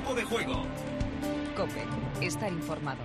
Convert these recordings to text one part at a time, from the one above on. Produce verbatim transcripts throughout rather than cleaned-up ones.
Tiempo de juego. COPE. Estar informado.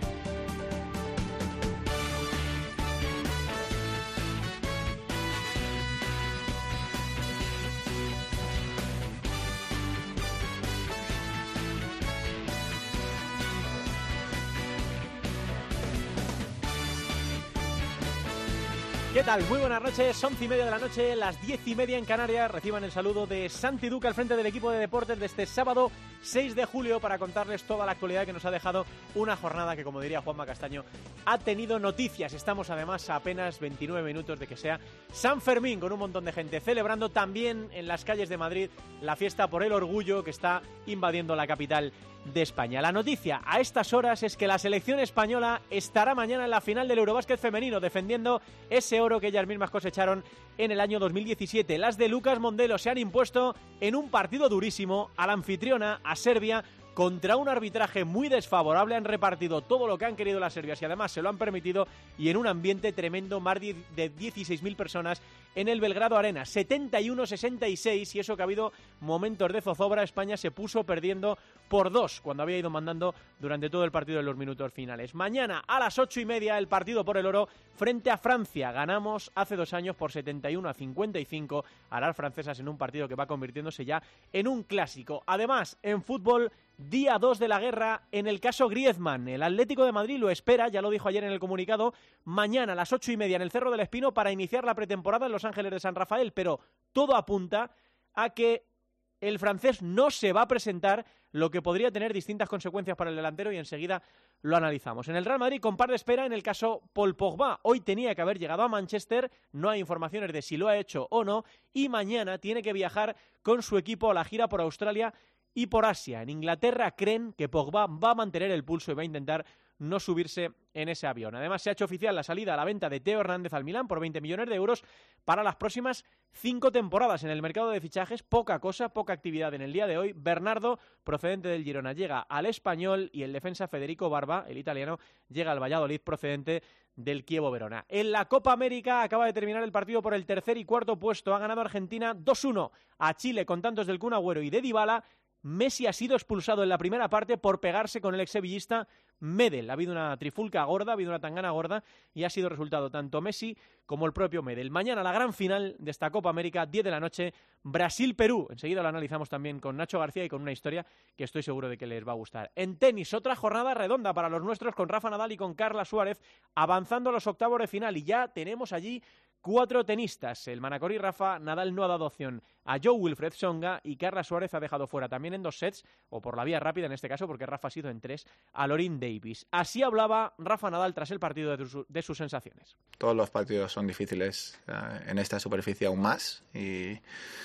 ¿Qué tal? Muy buenas noches, once y media de la noche, las diez y media en Canarias. Reciban el saludo de Santi Duque al frente del equipo de deportes de este sábado seis de julio para contarles toda la actualidad que nos ha dejado una jornada que, como diría Juanma Castaño, ha tenido noticias. Estamos además a apenas veintinueve minutos de que sea San Fermín, con un montón de gente celebrando también en las calles de Madrid la fiesta por el orgullo que está invadiendo la capital de España. La noticia a estas horas es que la selección española estará mañana en la final del Eurobásquet femenino defendiendo ese oro que ellas mismas cosecharon en el año dos mil diecisiete. Las de Lucas Mondelo se han impuesto en un partido durísimo a la anfitriona, a Serbia, contra un arbitraje muy desfavorable. Han repartido todo lo que han querido las serbias y además se lo han permitido, y en un ambiente tremendo, más de dieciséis mil personas en el Belgrado Arena, setenta y uno a sesenta y seis, y eso que ha habido momentos de zozobra. España se puso perdiendo por dos cuando había ido mandando durante todo el partido en los minutos finales. Mañana a las ocho y media el partido por el oro frente a Francia. Ganamos hace dos años por setenta y uno a cincuenta y cinco a las francesas en un partido que va convirtiéndose ya en un clásico. Además, en fútbol, día dos de la guerra en el caso Griezmann. El Atlético de Madrid lo espera, ya lo dijo ayer en el comunicado, mañana a las ocho y media en el Cerro del Espino para iniciar la pretemporada en Los Ángeles de San Rafael, pero todo apunta a que el francés no se va a presentar, lo que podría tener distintas consecuencias para el delantero, y enseguida lo analizamos. En el Real Madrid, con par de espera en el caso Paul Pogba. Hoy tenía que haber llegado a Manchester, no hay informaciones de si lo ha hecho o no, y mañana tiene que viajar con su equipo a la gira por Australia y por Asia. En Inglaterra creen que Pogba va a mantener el pulso y va a intentar no subirse en ese avión. Además, se ha hecho oficial la salida a la venta de Teo Hernández al Milán por veinte millones de euros para las próximas cinco temporadas. En el mercado de fichajes, poca cosa, poca actividad en el día de hoy. Bernardo, procedente del Girona, llega al Español, y el defensa Federico Barba, el italiano, llega al Valladolid, procedente del Chievo Verona. En la Copa América acaba de terminar el partido por el tercer y cuarto puesto. Ha ganado Argentina dos uno a Chile con tantos del Kun Agüero y de Dybala. Messi ha sido expulsado en la primera parte por pegarse con el exsevillista Medel. Ha habido una trifulca gorda, ha habido una tangana gorda, y ha sido resultado tanto Messi como el propio Medel. Mañana la gran final de esta Copa América, diez de la noche, Brasil-Perú. Enseguida lo analizamos también con Nacho García y con una historia que estoy seguro de que les va a gustar. En tenis, otra jornada redonda para los nuestros, con Rafa Nadal y con Carla Suárez avanzando a los octavos de final, y ya tenemos allí cuatro tenistas. El Manacorí Rafa Nadal no ha dado opción a Joe Wilfred Tsonga, y Carla Suárez ha dejado fuera también en dos sets, o por la vía rápida en este caso, porque Rafa ha sido en tres, a Lorin Davis. Así hablaba Rafa Nadal tras el partido de, su, de sus sensaciones. Todos los partidos son difíciles, eh, en esta superficie aún más, y,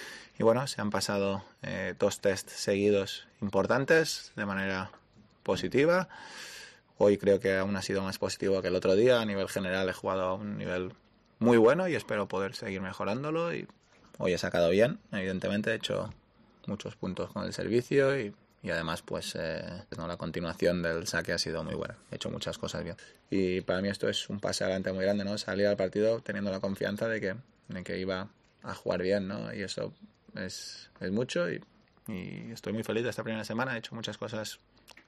y bueno, se han pasado eh, dos tests seguidos importantes de manera positiva. Hoy creo que aún ha sido más positivo que el otro día. A nivel general he jugado a un nivel muy bueno y espero poder seguir mejorándolo, y hoy he sacado bien, evidentemente he hecho muchos puntos con el servicio, y, y además pues eh, no, la continuación del saque ha sido muy buena, he hecho muchas cosas bien, y para mí esto es un pase adelante muy grande, ¿no? Salir al partido teniendo la confianza de que, de que iba a jugar bien, ¿no? Y eso es, es mucho, y, y estoy muy feliz de esta primera semana, he hecho muchas cosas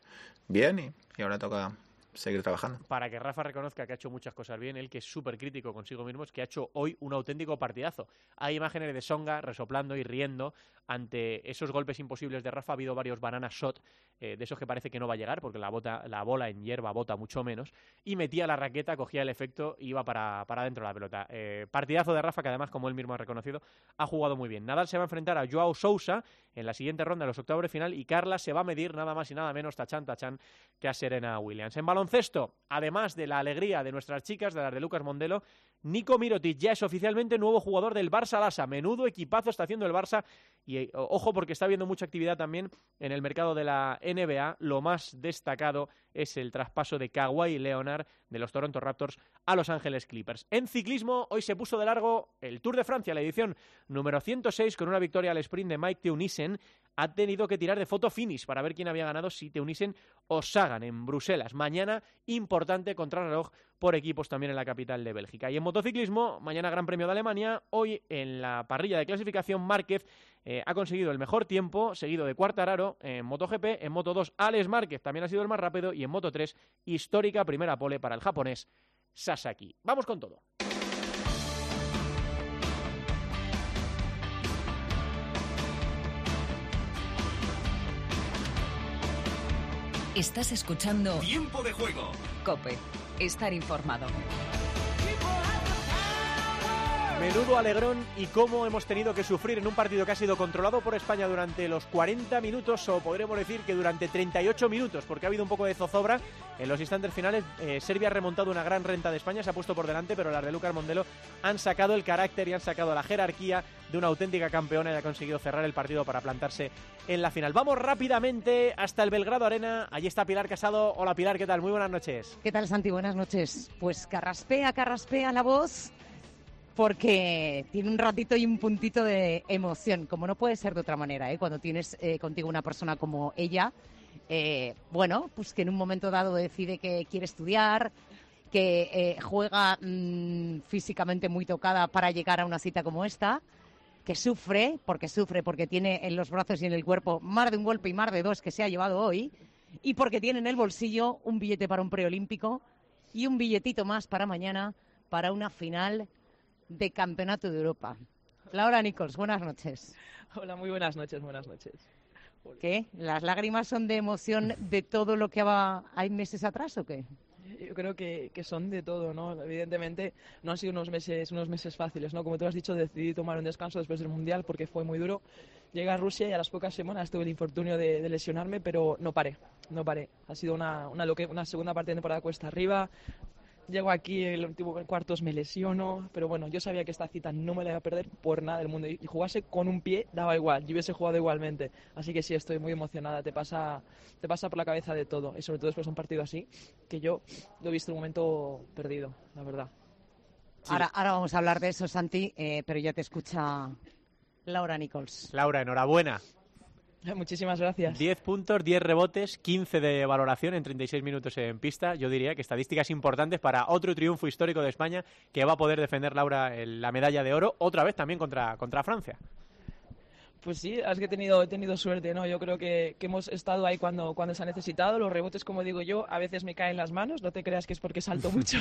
bien, y, y ahora toca seguir trabajando. Para que Rafa reconozca que ha hecho muchas cosas bien, él, que es súper crítico consigo mismo, es que ha hecho hoy un auténtico partidazo. Hay imágenes de Tsonga resoplando y riendo ante esos golpes imposibles de Rafa. Ha habido varios banana shot, eh, de esos que parece que no va a llegar, porque la, bota, la bola en hierba bota mucho menos, y metía la raqueta, cogía el efecto y iba para, para dentro de la pelota. Eh, partidazo de Rafa, que además, como él mismo ha reconocido, ha jugado muy bien. Nadal se va a enfrentar a Joao Sousa en la siguiente ronda de los octavos de final, y Carla se va a medir nada más y nada menos, tachán tachán, que a Serena Williams. En baloncesto, además de la alegría de nuestras chicas, de las de Lucas Mondelo, Nico Mirotic ya es oficialmente nuevo jugador del Barça Lassa. Menudo equipazo está haciendo el Barça, y ojo, porque está habiendo mucha actividad también en el mercado de la N B A. Lo más destacado es el traspaso de Kawhi Leonard de los Toronto Raptors a Los Ángeles Clippers. En ciclismo, hoy se puso de largo el Tour de Francia, la edición número ciento seis, con una victoria al sprint de Mike Teunissen. Ha tenido que tirar de foto finish para ver quién había ganado, si Teunissen o Sagan, en Bruselas. Mañana, importante contrarreloj por equipos también en la capital de Bélgica. Y en motociclismo, mañana Gran Premio de Alemania, hoy en la parrilla de clasificación Márquez eh, ha conseguido el mejor tiempo, seguido de Quartararo en MotoGP, en Moto dos Alex Márquez también ha sido el más rápido y en Moto tres histórica primera pole para el japonés Sasaki. Vamos con todo. Estás escuchando Tiempo de Juego. COPE. Estar informado. Menudo alegrón y cómo hemos tenido que sufrir en un partido que ha sido controlado por España durante los cuarenta minutos, o podremos decir que durante treinta y ocho minutos, porque ha habido un poco de zozobra en los instantes finales. eh, Serbia ha remontado una gran renta de España, se ha puesto por delante, pero las de Lucas Mondelo han sacado el carácter y han sacado la jerarquía de una auténtica campeona y ha conseguido cerrar el partido para plantarse en la final. Vamos rápidamente hasta el Belgrado Arena. Allí está Pilar Casado. Hola Pilar, ¿qué tal? Muy buenas noches. ¿Qué tal, Santi? Buenas noches. Pues carraspea, carraspea la voz, porque tiene un ratito y un puntito de emoción, como no puede ser de otra manera, ¿eh? Cuando tienes eh, contigo una persona como ella, eh, bueno, pues que en un momento dado decide que quiere estudiar, que eh, juega mmm, físicamente muy tocada para llegar a una cita como esta, que sufre, porque sufre, porque tiene en los brazos y en el cuerpo más de un golpe y más de dos que se ha llevado hoy, y porque tiene en el bolsillo un billete para un preolímpico y un billetito más para mañana, para una final de Campeonato de Europa. Laura Nichols, buenas noches. Hola, muy buenas noches, buenas noches. ¿Qué? ¿Las lágrimas son de emoción de todo lo que va, hay meses atrás o qué? Yo creo que, que son de todo, ¿no? Evidentemente no han sido unos meses, unos meses fáciles, ¿no? Como tú has dicho, decidí tomar un descanso después del Mundial porque fue muy duro. Llegué a Rusia y a las pocas semanas tuve el infortunio de, de lesionarme, pero no paré, no paré. Ha sido una, una, lo que, una segunda parte de temporada cuesta arriba. Llego aquí, el último cuartos me lesiono, pero bueno, yo sabía que esta cita no me la iba a perder por nada del mundo. Y jugase con un pie daba igual, yo hubiese jugado igualmente. Así que sí, estoy muy emocionada, te pasa, te pasa por la cabeza de todo. Y sobre todo después de un partido así, que yo lo he visto en un momento perdido, la verdad. Sí. Ahora, ahora vamos a hablar de eso, Santi, eh, pero ya te escucha Laura Nichols. Laura, enhorabuena. Muchísimas gracias. diez puntos, diez rebotes, quince de valoración en treinta y seis minutos en pista. Yo diría que estadísticas importantes para otro triunfo histórico de España, que va a poder defender Laura el, la medalla de oro, otra vez también contra, contra Francia. Pues sí, es que he tenido, he tenido suerte, ¿no? Yo creo que, que hemos estado ahí cuando, cuando se ha necesitado. Los rebotes, como digo yo, a veces me caen las manos. No te creas que es porque salto mucho.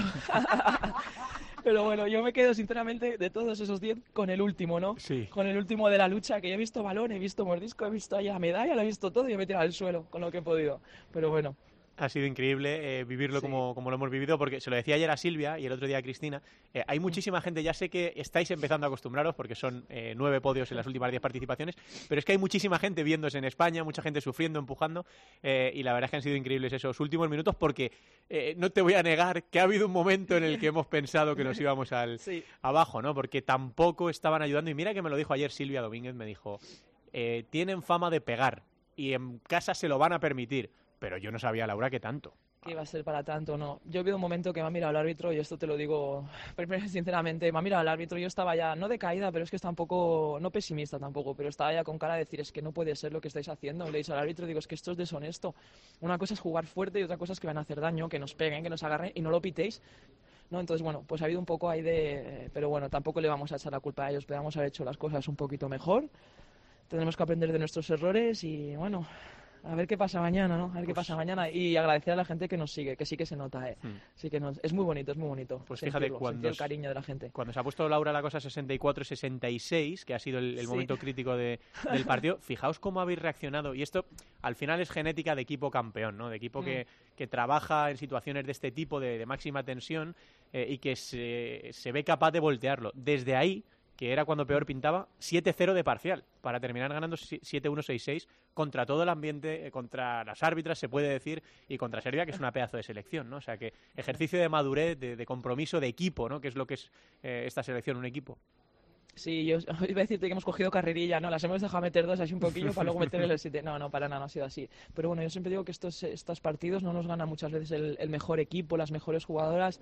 Pero bueno, yo me quedo sinceramente de todos esos diez con el último, ¿no? Sí. Con el último de la lucha, que yo he visto balón, he visto mordisco, he visto allá medalla, lo he visto todo y me he tirado al suelo con lo que he podido. Pero bueno. Ha sido increíble eh, vivirlo sí. como, como lo hemos vivido, porque se lo decía ayer a Silvia y el otro día a Cristina. Eh, hay muchísima gente, ya sé que estáis empezando a acostumbraros porque son eh, nueve podios en las últimas diez participaciones, pero es que hay muchísima gente viéndose en España, mucha gente sufriendo, empujando, eh, y la verdad es que han sido increíbles esos últimos minutos porque eh, no te voy a negar que ha habido un momento en el que hemos pensado que nos íbamos al sí. abajo, ¿no? Porque tampoco estaban ayudando. Y mira que me lo dicho ayer Silvia Domínguez, me dijo, eh, tienen fama de pegar y en casa se lo van a permitir. Pero yo no sabía, Laura, que tanto. Que iba a ser para tanto, no. Yo he habido un momento que me ha mirado el árbitro, y esto te lo digo sinceramente, me ha mirado el árbitro y yo estaba ya, no de caída, pero es que está un poco, no pesimista tampoco, pero estaba ya con cara de decir, es que no puede ser lo que estáis haciendo. Le he dicho al árbitro, digo, es que esto es deshonesto. Una cosa es jugar fuerte y otra cosa es que van a hacer daño, que nos peguen, que nos agarren y no lo pitéis. ¿No? Entonces, bueno, pues ha habido un poco ahí de... Pero bueno, tampoco le vamos a echar la culpa a ellos, podríamos haber hecho las cosas un poquito mejor. Tenemos que aprender de nuestros errores y, bueno... A ver qué pasa mañana, ¿no? A ver qué pasa mañana. Y agradecer a la gente que nos sigue, que sí que se nota, ¿eh? Hmm. Sí que nos... Es muy bonito, es muy bonito. Pues fíjate, cuando el cariño de la gente. Cuando se ha puesto Laura la cosa sesenta y cuatro sesenta y seis, que ha sido el, el sí. momento crítico de, del partido, fijaos cómo habéis reaccionado. Y esto, al final, es genética de equipo campeón, ¿no? De equipo hmm. que, que trabaja en situaciones de este tipo, de, de máxima tensión, eh, y que se, se ve capaz de voltearlo. Desde ahí, que era cuando peor pintaba, siete cero de parcial, para terminar ganando siete uno seis seis contra todo el ambiente, contra las árbitras, se puede decir, y contra Serbia, que es una pedazo de selección, ¿no? O sea, que ejercicio de madurez, de, de compromiso, de equipo, ¿no? Que es lo que es eh, esta selección, un equipo. Sí, yo iba a decirte que hemos cogido carrerilla, ¿no? Las hemos dejado meter dos así un poquillo para luego meter el siete. No, no, para nada, no ha sido así. Pero bueno, yo siempre digo que estos, estos partidos no nos gana muchas veces el, el mejor equipo, las mejores jugadoras.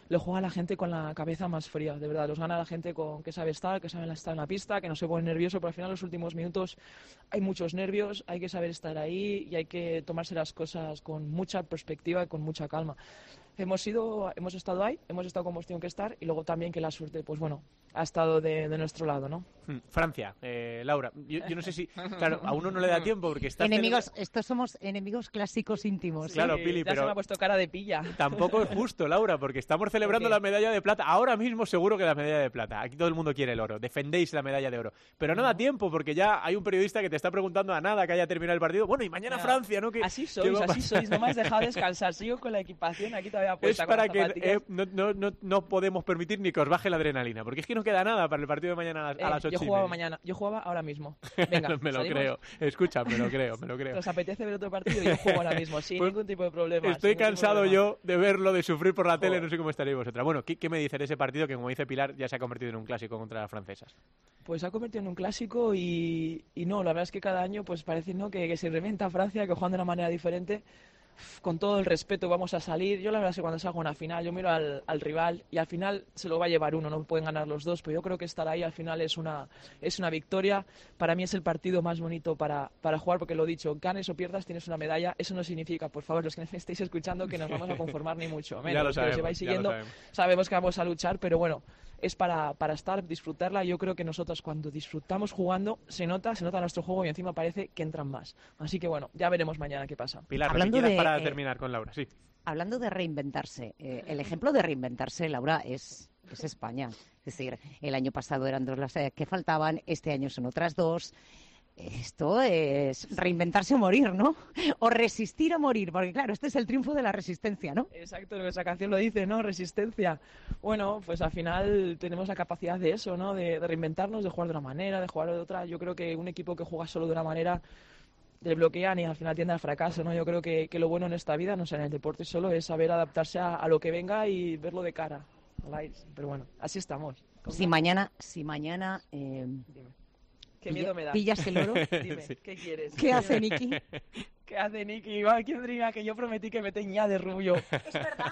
le juega a la gente con la cabeza más fría, de verdad. Los gana la gente con que sabe estar, que sabe estar en la pista, que no se pone nervioso, pero al final los últimos minutos hay muchos nervios, hay que saber estar ahí y hay que tomarse las cosas con mucha perspectiva y con mucha calma. Hemos ido, hemos estado ahí, hemos estado como hemos tenido que estar y luego también que la suerte, pues bueno, ha estado de, de nuestro lado, ¿no? Francia, eh, Laura, yo, yo no sé si, claro, a uno no le da tiempo porque está... Enemigos, estos somos enemigos clásicos íntimos. Claro, Sí, Pili, ya pero... se me ha puesto cara de pilla. Tampoco es justo, Laura, porque estamos celebrando la medalla de plata. Ahora mismo seguro que la medalla de plata. Aquí todo el mundo quiere el oro. Defendéis la medalla de oro. Pero no da tiempo porque ya hay un periodista que te está preguntando a nada que haya terminado el partido. Bueno, y mañana Ya. Francia, ¿no? ¿Qué, Así qué sois, va a así pasar? sois. No me has dejado descansar. Sigo con la equipación aquí todavía puesta. Es con para las que zapatillas. eh, no, no, no, no podemos permitir ni que os baje la adrenalina, porque es que no queda nada para el partido de mañana a las, Eh, a las ocho yo y jugaba media. mañana, yo jugaba ahora mismo. Venga, me lo ¿salimos? creo. Escucha, me lo creo, me lo creo. ¿Os apetece ver otro partido? Yo juego ahora mismo, sin Pues ningún tipo de problema. Estoy sin ningún tipo de cansado problema. yo de verlo, de sufrir por la tele, Joder. no sé cómo estaréis vosotras. Bueno, ¿qué, qué me dice de ese partido que, como dice Pilar, ya se ha convertido en un clásico contra las francesas? Pues se ha convertido en un clásico y, y no, la verdad es que cada año pues parece ¿no? que, que se reinventa Francia, que juegan de una manera diferente. Con todo el respeto vamos a salir. Yo la verdad es que cuando salgo a una final yo miro al, al rival y al final se lo va a llevar uno, no pueden ganar los dos, pero yo creo que estar ahí al final es una, es una victoria. Para mí es el partido más bonito para, para jugar, porque lo he dicho, ganes o pierdas tienes una medalla. Eso no significa, por favor, los que me estéis escuchando, que nos vamos a conformar ni mucho menos. Ya lo Pero sabemos, si vais ya lo siguiendo, sabemos. sabemos que vamos a luchar, pero bueno, es para, para estar, disfrutarla. Yo creo que nosotros cuando disfrutamos jugando se nota, se nota nuestro juego y encima parece que entran más. Así que bueno, ya veremos mañana qué pasa. Pilar, Hablando lo que quieras de, para eh, terminar con Laura, sí. Hablando de reinventarse, eh, el ejemplo de reinventarse, Laura, es, es España. Es decir, el año pasado eran dos las eh, que faltaban, este año son otras dos. Esto es reinventarse o morir, ¿no? O resistir o morir, porque claro, este es el triunfo de la resistencia, ¿no? Exacto, nuestra canción lo dice, ¿no? Resistencia. Bueno, pues al final tenemos la capacidad de eso, ¿no? De, de reinventarnos, de jugar de una manera, de jugar de otra. Yo creo que un equipo que juega solo de una manera le bloquean y al final tiende al fracaso, ¿no? Yo creo que, que lo bueno en esta vida, no sé, en el deporte solo, es saber adaptarse a, a lo que venga y verlo de cara. Pero bueno, así estamos. Si mañana, si mañana eh, Dime. Qué pilla- miedo me da. pillas el oro, Dime, Sí. ¿qué quieres? ¿qué hace Nicky? ¿Qué hace Nicky? Igual, ¿quién diría que yo prometí que me teñía de rubio? Es verdad.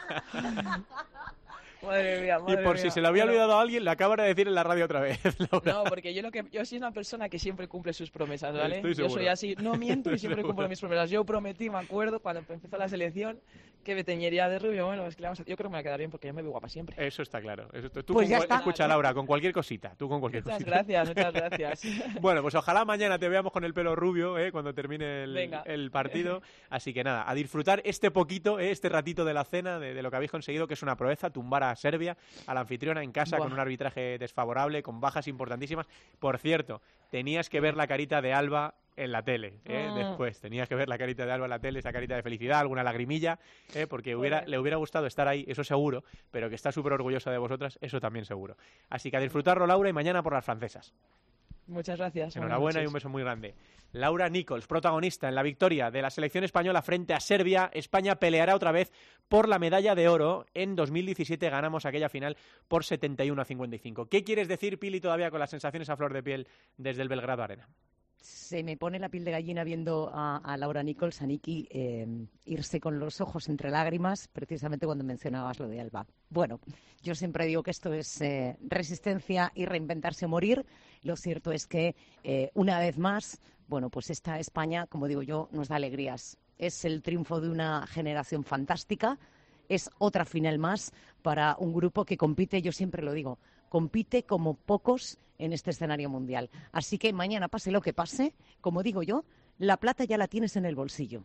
Madre mía, Y madre por mía. si se lo había Bueno, olvidado a alguien, lo acaba de decir en la radio otra vez, Laura. No, porque yo lo que yo soy una persona que siempre cumple sus promesas, ¿vale? Estoy Yo seguro. soy así, no miento y Estoy siempre seguro. cumplo mis promesas. Yo prometí, me acuerdo, cuando empezó la selección, que me teñiría de rubio. Bueno, es que le vamos a- yo creo que me va a quedar bien porque yo me veo guapa siempre. Eso está claro. Eso está- Tú Pues con ya cual- está. Escucha, Laura, con cualquier cosita. Tú con cualquier Muchas cosita. gracias, muchas gracias. Bueno, pues ojalá mañana te veamos con el pelo rubio, ¿eh? Cuando termine el, Venga. el partido. Así que nada, a disfrutar este poquito, ¿eh? Este ratito de la cena, de, de lo que habéis conseguido, que es una proeza, tumbar a Serbia, a la anfitriona en casa, Buah. con un arbitraje desfavorable, con bajas importantísimas. Por cierto, tenías que ver la carita de Alba en la tele, ¿eh? Mm. Después, tenías que ver la carita de Alba en la tele, esa carita de felicidad, alguna lagrimilla, ¿eh? Porque hubiera, le hubiera gustado estar ahí, eso seguro, pero que está súper orgullosa de vosotras, eso también seguro. Así que a disfrutarlo, Laura, y mañana por las francesas. Muchas gracias. buenas Enhorabuena y noches. un beso muy grande. Laura Nichols, protagonista en la victoria de la selección española frente a Serbia. España peleará otra vez por la medalla de oro. En dos mil diecisiete ganamos aquella final por setenta y uno a cincuenta y cinco. ¿Qué quieres decir, Pili, todavía con las sensaciones a flor de piel desde el Belgrado Arena? Se me pone la piel de gallina viendo a, a Laura Nichols, a Nicky, eh, irse con los ojos entre lágrimas, precisamente cuando mencionabas lo de Alba. Bueno, yo siempre digo que esto es eh, resistencia y reinventarse o morir. Lo cierto es que, eh, una vez más, bueno, pues esta España, como digo yo, nos da alegrías. Es el triunfo de una generación fantástica. Es otra final más para un grupo que compite, yo siempre lo digo, compite como pocos en este escenario mundial. Así que mañana, pase lo que pase, como digo yo, la plata ya la tienes en el bolsillo.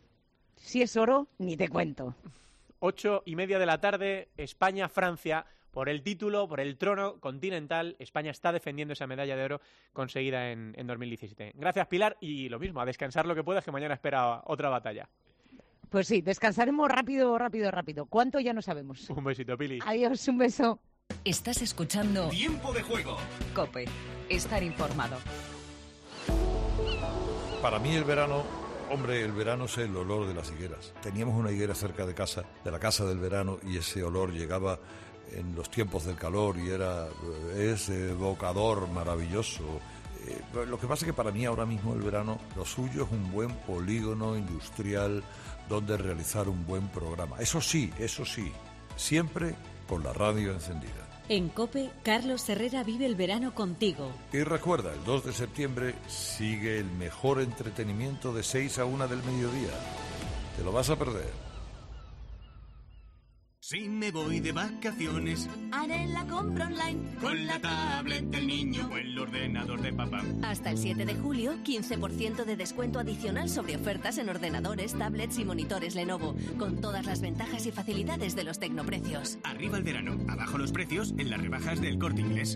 Si es oro, ni te cuento. Ocho y media de la tarde, España-Francia, por el título, por el trono continental. España está defendiendo esa medalla de oro conseguida en, en dos mil diecisiete. Gracias, Pilar, y lo mismo, a descansar lo que puedas, que mañana espera otra batalla. Pues sí, descansaremos rápido, rápido, rápido. ¿Cuánto? Ya no sabemos. Un besito, Pili. Adiós, un beso. Estás escuchando Tiempo de juego. COPE. Estar informado. Para mí el verano, hombre, el verano es el olor de las higueras. Teníamos una higuera cerca de casa, de la casa del verano, y ese olor llegaba en los tiempos del calor y era es evocador, maravilloso. Eh, lo que pasa es que para mí ahora mismo el verano, lo suyo es un buen polígono industrial donde realizar un buen programa. Eso sí, eso sí, siempre con la radio encendida. En COPE, Carlos Herrera vive el verano contigo. Y recuerda, el dos de septiembre sigue el mejor entretenimiento de seis a una del mediodía. Te lo vas a perder. Si me voy de vacaciones, haré la compra online con la tablet del niño o el ordenador de papá. Hasta el siete de julio, quince por ciento de descuento adicional sobre ofertas en ordenadores, tablets y monitores Lenovo, con todas las ventajas y facilidades de los tecnoprecios. Arriba el verano, abajo los precios en las rebajas del Corte Inglés.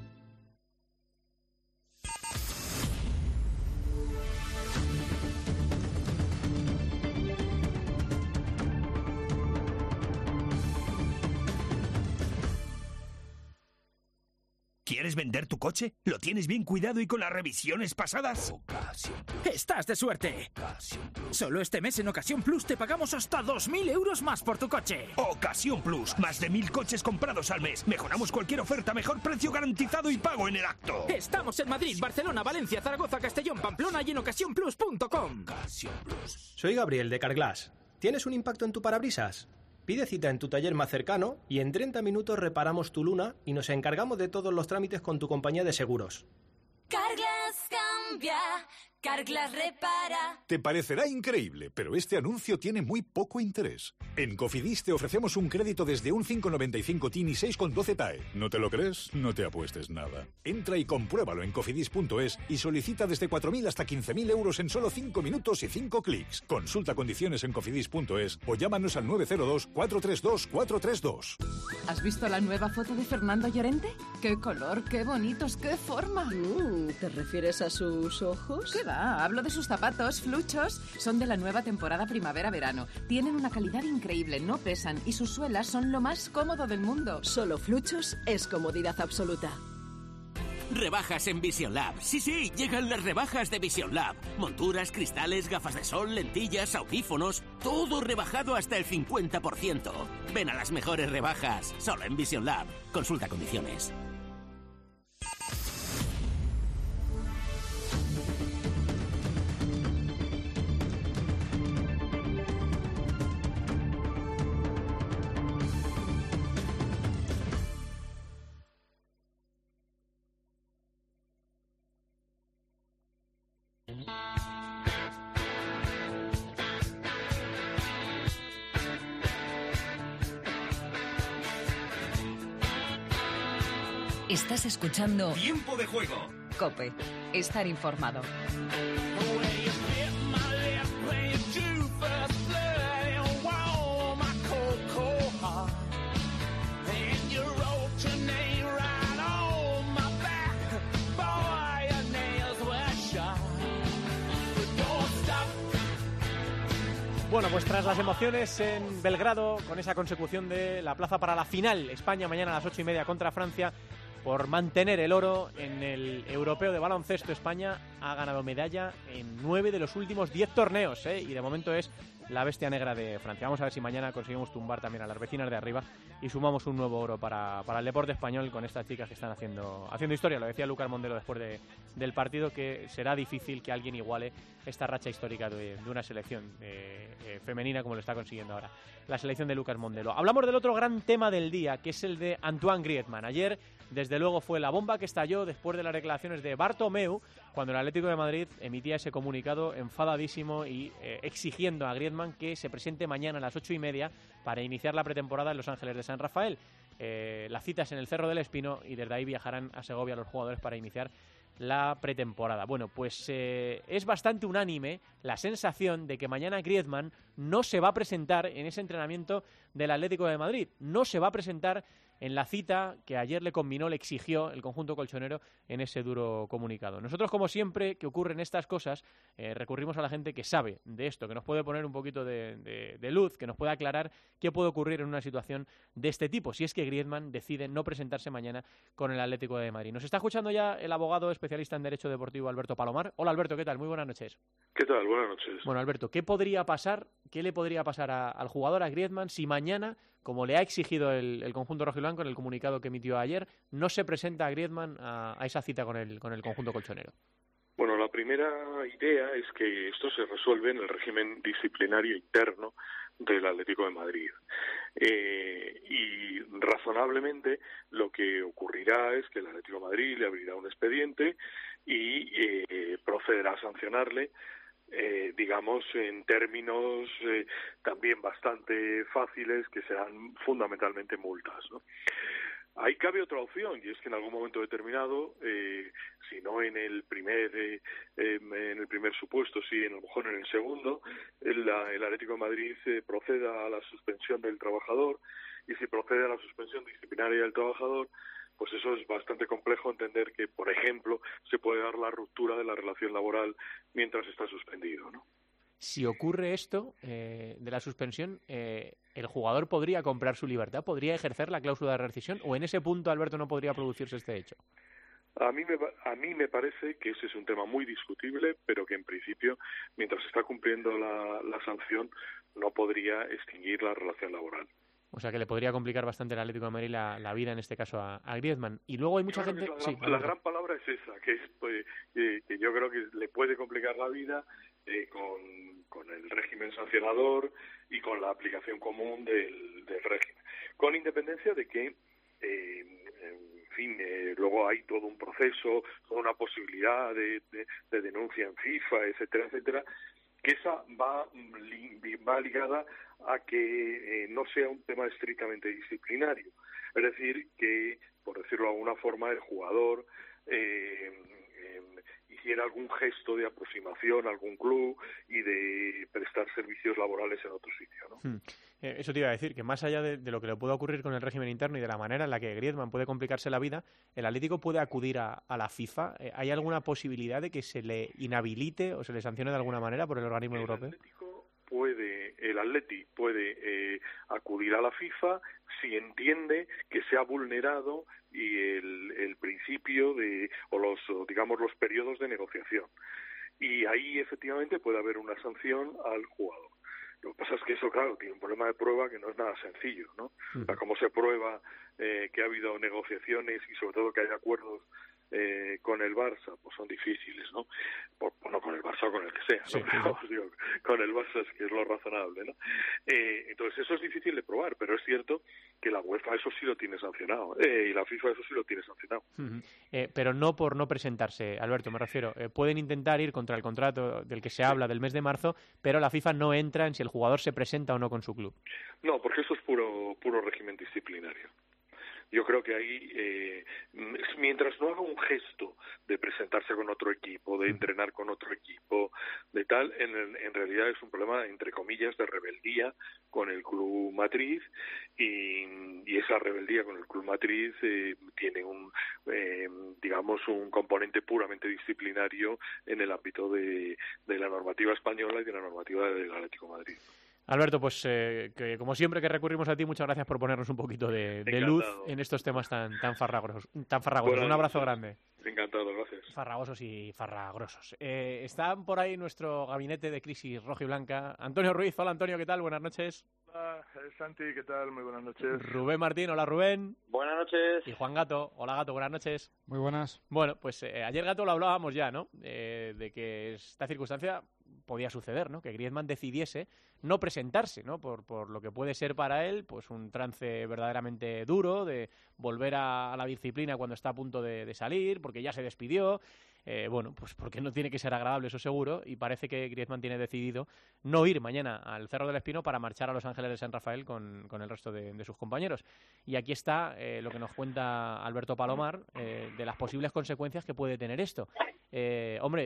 ¿Quieres vender tu coche? ¿Lo tienes bien cuidado y con las revisiones pasadas? Ocasión Plus. ¡Estás de suerte! Ocasión Plus. Solo este mes en Ocasión Plus te pagamos hasta dos mil euros más por tu coche. Ocasión Plus. Más de mil coches comprados al mes. Mejoramos cualquier oferta, mejor precio garantizado y pago en el acto. Estamos en Madrid, Barcelona, Valencia, Zaragoza, Castellón, Pamplona y en ocasión plus punto com. Ocasión Plus. Soy Gabriel de Carglass. ¿Tienes un impacto en tu parabrisas? Pide cita en tu taller más cercano y en treinta minutos reparamos tu luna y nos encargamos de todos los trámites con tu compañía de seguros. Carglass cambia, Carglass repara. Te parecerá increíble, pero este anuncio tiene muy poco interés. En Cofidis te ofrecemos un crédito desde un cinco coma noventa y cinco T I N y seis coma doce T A E. ¿No te lo crees? No te apuestes nada. Entra y compruébalo en cofidis punto es y solicita desde cuatro mil hasta quince mil euros en solo cinco minutos y cinco clics. Consulta condiciones en cofidis punto es o llámanos al nueve cero dos, cuatro tres dos, cuatro tres dos. ¿Has visto la nueva foto de Fernando Llorente? ¡Qué color, qué bonitos, qué forma! Mm, ¿Te refieres a sus ojos? ¿Qué va? Hablo de sus zapatos, fluchos. Son de la nueva temporada primavera-verano. Tienen una calidad increíble, no pesan y sus suelas son lo más cómodo del mundo. Solo fluchos es comodidad absoluta. Rebajas en Vision Lab. Sí, sí, llegan las rebajas de Vision Lab. Monturas, cristales, gafas de sol, lentillas, audífonos. Todo rebajado hasta el cincuenta por ciento. Ven a las mejores rebajas, solo en Vision Lab. Consulta condiciones. Estás escuchando Tiempo de Juego. COPE. Estar informado. Bueno, pues tras las emociones en Belgrado, con esa consecución de la plaza para la final, España mañana a las ocho y media contra Francia, por mantener el oro en el europeo de baloncesto, España ha ganado medalla en nueve de los últimos diez torneos, ¿eh? Y de momento es la bestia negra de Francia. Vamos a ver si mañana conseguimos tumbar también a las vecinas de arriba y sumamos un nuevo oro para, para el deporte español con estas chicas que están haciendo, haciendo historia. Lo decía Lucas Mondelo después de, del partido, que será difícil que alguien iguale esta racha histórica de, de una selección eh, eh, femenina como lo está consiguiendo ahora la selección de Lucas Mondelo. Hablamos del otro gran tema del día, que es el de Antoine Griezmann. Ayer, desde luego, fue la bomba que estalló después de las declaraciones de Bartomeu, cuando el Atlético de Madrid emitía ese comunicado enfadadísimo y eh, exigiendo a Griezmann que se presente mañana a las ocho y media para iniciar la pretemporada en Los Ángeles de San Rafael. Eh, la cita es en el Cerro del Espino y desde ahí viajarán a Segovia los jugadores para iniciar la pretemporada. Bueno, pues eh, es bastante unánime la sensación de que mañana Griezmann no se va a presentar en ese entrenamiento del Atlético de Madrid, no se va a presentar en la cita que ayer le combinó, le exigió el conjunto colchonero en ese duro comunicado. Nosotros, como siempre que ocurren estas cosas, eh, recurrimos a la gente que sabe de esto, que nos puede poner un poquito de, de, de luz, que nos puede aclarar qué puede ocurrir en una situación de este tipo, si es que Griezmann decide no presentarse mañana con el Atlético de Madrid. Nos está escuchando ya el abogado especialista en Derecho Deportivo, Alberto Palomar. Hola, Alberto, ¿qué tal? Muy buenas noches. ¿Qué tal? Buenas noches. Bueno, Alberto, ¿qué podría pasar, qué le podría pasar a, al jugador, a Griezmann, si mañana, como le ha exigido el, el conjunto rojiblanco en el comunicado que emitió ayer, no se presenta a Griezmann a, a esa cita con el, con el conjunto colchonero? Bueno, la primera idea es que esto se resuelve en el régimen disciplinario interno del Atlético de Madrid. Eh, y razonablemente lo que ocurrirá es que el Atlético de Madrid le abrirá un expediente y eh, procederá a sancionarle, eh, digamos, en términos eh, también bastante fáciles, que serán fundamentalmente multas, ¿no? Ahí cabe otra opción, y es que en algún momento determinado, eh, si no en el primer eh, eh, en el primer supuesto, sí, en a lo mejor en el segundo, el, el Atlético de Madrid eh, proceda a la suspensión del trabajador, y si procede a la suspensión disciplinaria del trabajador, pues eso es bastante complejo entender que, por ejemplo, se puede dar la ruptura de la relación laboral mientras está suspendido, ¿no? Si ocurre esto eh, de la suspensión, eh, ¿el jugador podría comprar su libertad? ¿Podría ejercer la cláusula de rescisión? ¿O en ese punto, Alberto, no podría producirse este hecho? A mí me a mí me parece que ese es un tema muy discutible, pero que en principio, mientras está cumpliendo la, la sanción, no podría extinguir la relación laboral. O sea que le podría complicar bastante al Atlético de Madrid la, la vida, en este caso, a, a Griezmann. Y luego hay mucha gente... La, sí, gran, la gran palabra es esa, que, es, pues, eh, que yo creo que le puede complicar la vida eh, con, con el régimen sancionador y con la aplicación común del, del régimen. Con independencia de que, eh, en fin, eh, luego hay todo un proceso, toda una posibilidad de, de, de denuncia en FIFA, etcétera, etcétera, que esa va, va ligada a que eh, no sea un tema estrictamente disciplinario. Es decir, que, por decirlo de alguna forma, el jugador eh, eh, hiciera algún gesto de aproximación a algún club y de prestar servicios laborales en otro sitio, ¿no? Hmm. Eh, eso te iba a decir, que más allá de, de lo que le pueda ocurrir con el régimen interno y de la manera en la que Griezmann puede complicarse la vida, el Atlético puede acudir a, a la FIFA. Eh, ¿Hay alguna posibilidad de que se le inhabilite o se le sancione de alguna manera por el organismo el europeo? Atlético puede, el Atleti puede eh, acudir a la FIFA si entiende que se ha vulnerado y el, el principio de, o los, o digamos, los periodos de negociación. Y ahí efectivamente puede haber una sanción al jugador. Lo que pasa es que eso, claro, tiene un problema de prueba que no es nada sencillo, ¿no? O sea, cómo se prueba eh, que ha habido negociaciones y sobre todo que hay acuerdos eh, con el Barça, pues son difíciles, ¿no? Por, bueno, con el Barça o con el que sea, ¿no? Sí, Pero, os digo, con el Barça es que es lo razonable, ¿no? Eh, entonces eso es difícil de probar, pero es cierto que la UEFA eso sí lo tiene sancionado, eh, y la FIFA eso sí lo tiene sancionado. Uh-huh. Eh, pero no por no presentarse, Alberto, me refiero. Eh, pueden intentar ir contra el contrato del que se habla del mes de marzo, pero la FIFA no entra en si el jugador se presenta o no con su club. No, porque eso es puro, puro régimen disciplinario. Yo creo que ahí, eh, mientras no haga un gesto de presentarse con otro equipo, de entrenar con otro equipo, de tal, en, en realidad es un problema, entre comillas, de rebeldía con el club matriz, y, y esa rebeldía con el club matriz eh, tiene un, eh, digamos, un componente puramente disciplinario en el ámbito de, de la normativa española y de la normativa del Atlético de Madrid. Alberto, pues eh, que como siempre que recurrimos a ti, muchas gracias por ponernos un poquito de, de luz en estos temas tan tan farragosos. Tan farragosos. Un abrazo grande. Encantado, gracias. Farragosos y farragrosos. Eh, están por ahí nuestro gabinete de crisis roja y blanca. Antonio Ruiz, hola Antonio, ¿qué tal? Buenas noches. Hola, Santi, ¿qué tal? Muy buenas noches. Rubén Martín, hola Rubén. Buenas noches. Y Juan Gato, hola Gato, buenas noches. Muy buenas. Bueno, pues eh, ayer Gato lo hablábamos ya, ¿no? Eh, de que esta circunstancia podía suceder, ¿no? Que Griezmann decidiese no presentarse, ¿no? Por, por lo que puede ser para él, pues un trance verdaderamente duro de volver a, a la disciplina cuando está a punto de, de salir, porque ya se despidió. Eh, bueno, pues porque no tiene que ser agradable, eso seguro, y parece que Griezmann tiene decidido no ir mañana al Cerro del Espino para marchar a Los Ángeles de San Rafael con, con el resto de, de sus compañeros. Y aquí está eh, lo que nos cuenta Alberto Palomar eh, de las posibles consecuencias que puede tener esto. Eh, hombre,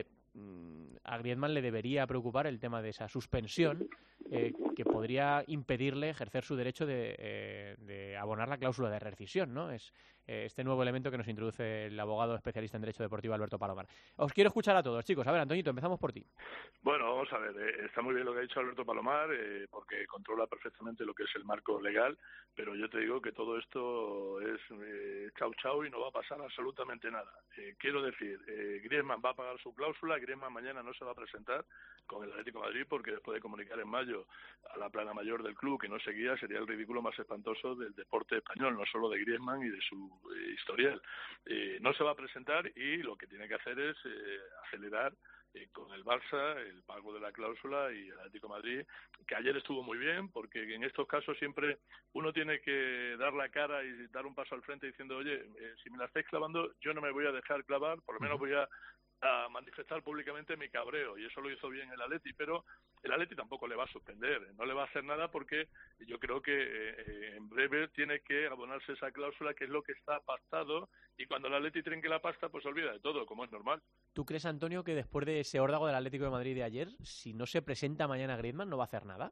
a Griezmann le debería preocupar el tema de esa suspensión eh, que podría impedirle ejercer su derecho de, eh, de abonar la cláusula de rescisión, ¿no? Es eh, este nuevo elemento que nos introduce el abogado especialista en Derecho Deportivo Alberto Palomar. Os quiero escuchar a todos, chicos. A ver, Antoñito, empezamos por ti. Bueno, vamos a ver. Eh, está muy bien lo que ha dicho Alberto Palomar, eh, porque controla perfectamente lo que es el marco legal, pero yo te digo que todo esto es eh, chau chau y no va a pasar absolutamente nada. Eh, quiero decir, eh, Griezmann va a pagar su cláusula. Griezmann mañana no se va a presentar con el Atlético de Madrid porque después de comunicar en mayo apoyo a la plana mayor del club que no seguía sería el ridículo más espantoso del deporte español, no solo de Griezmann y de su eh, historial. Eh, no se va a presentar y lo que tiene que hacer es eh, acelerar eh, con el Barça el pago de la cláusula y el Atlético de Madrid, que ayer estuvo muy bien, porque en estos casos siempre uno tiene que dar la cara y dar un paso al frente diciendo, oye, eh, si me la estáis clavando, yo no me voy a dejar clavar, por lo menos voy a a manifestar públicamente mi cabreo, y eso lo hizo bien el Atleti, pero el Atleti tampoco le va a suspender, no le va a hacer nada, porque yo creo que eh, en breve tiene que abonarse esa cláusula, que es lo que está pactado, y cuando el Atleti trinque la pasta, pues olvida de todo, como es normal. ¿Tú crees, Antonio, que después de ese órdago del Atlético de Madrid de ayer, si no se presenta mañana Griezmann, no va a hacer nada?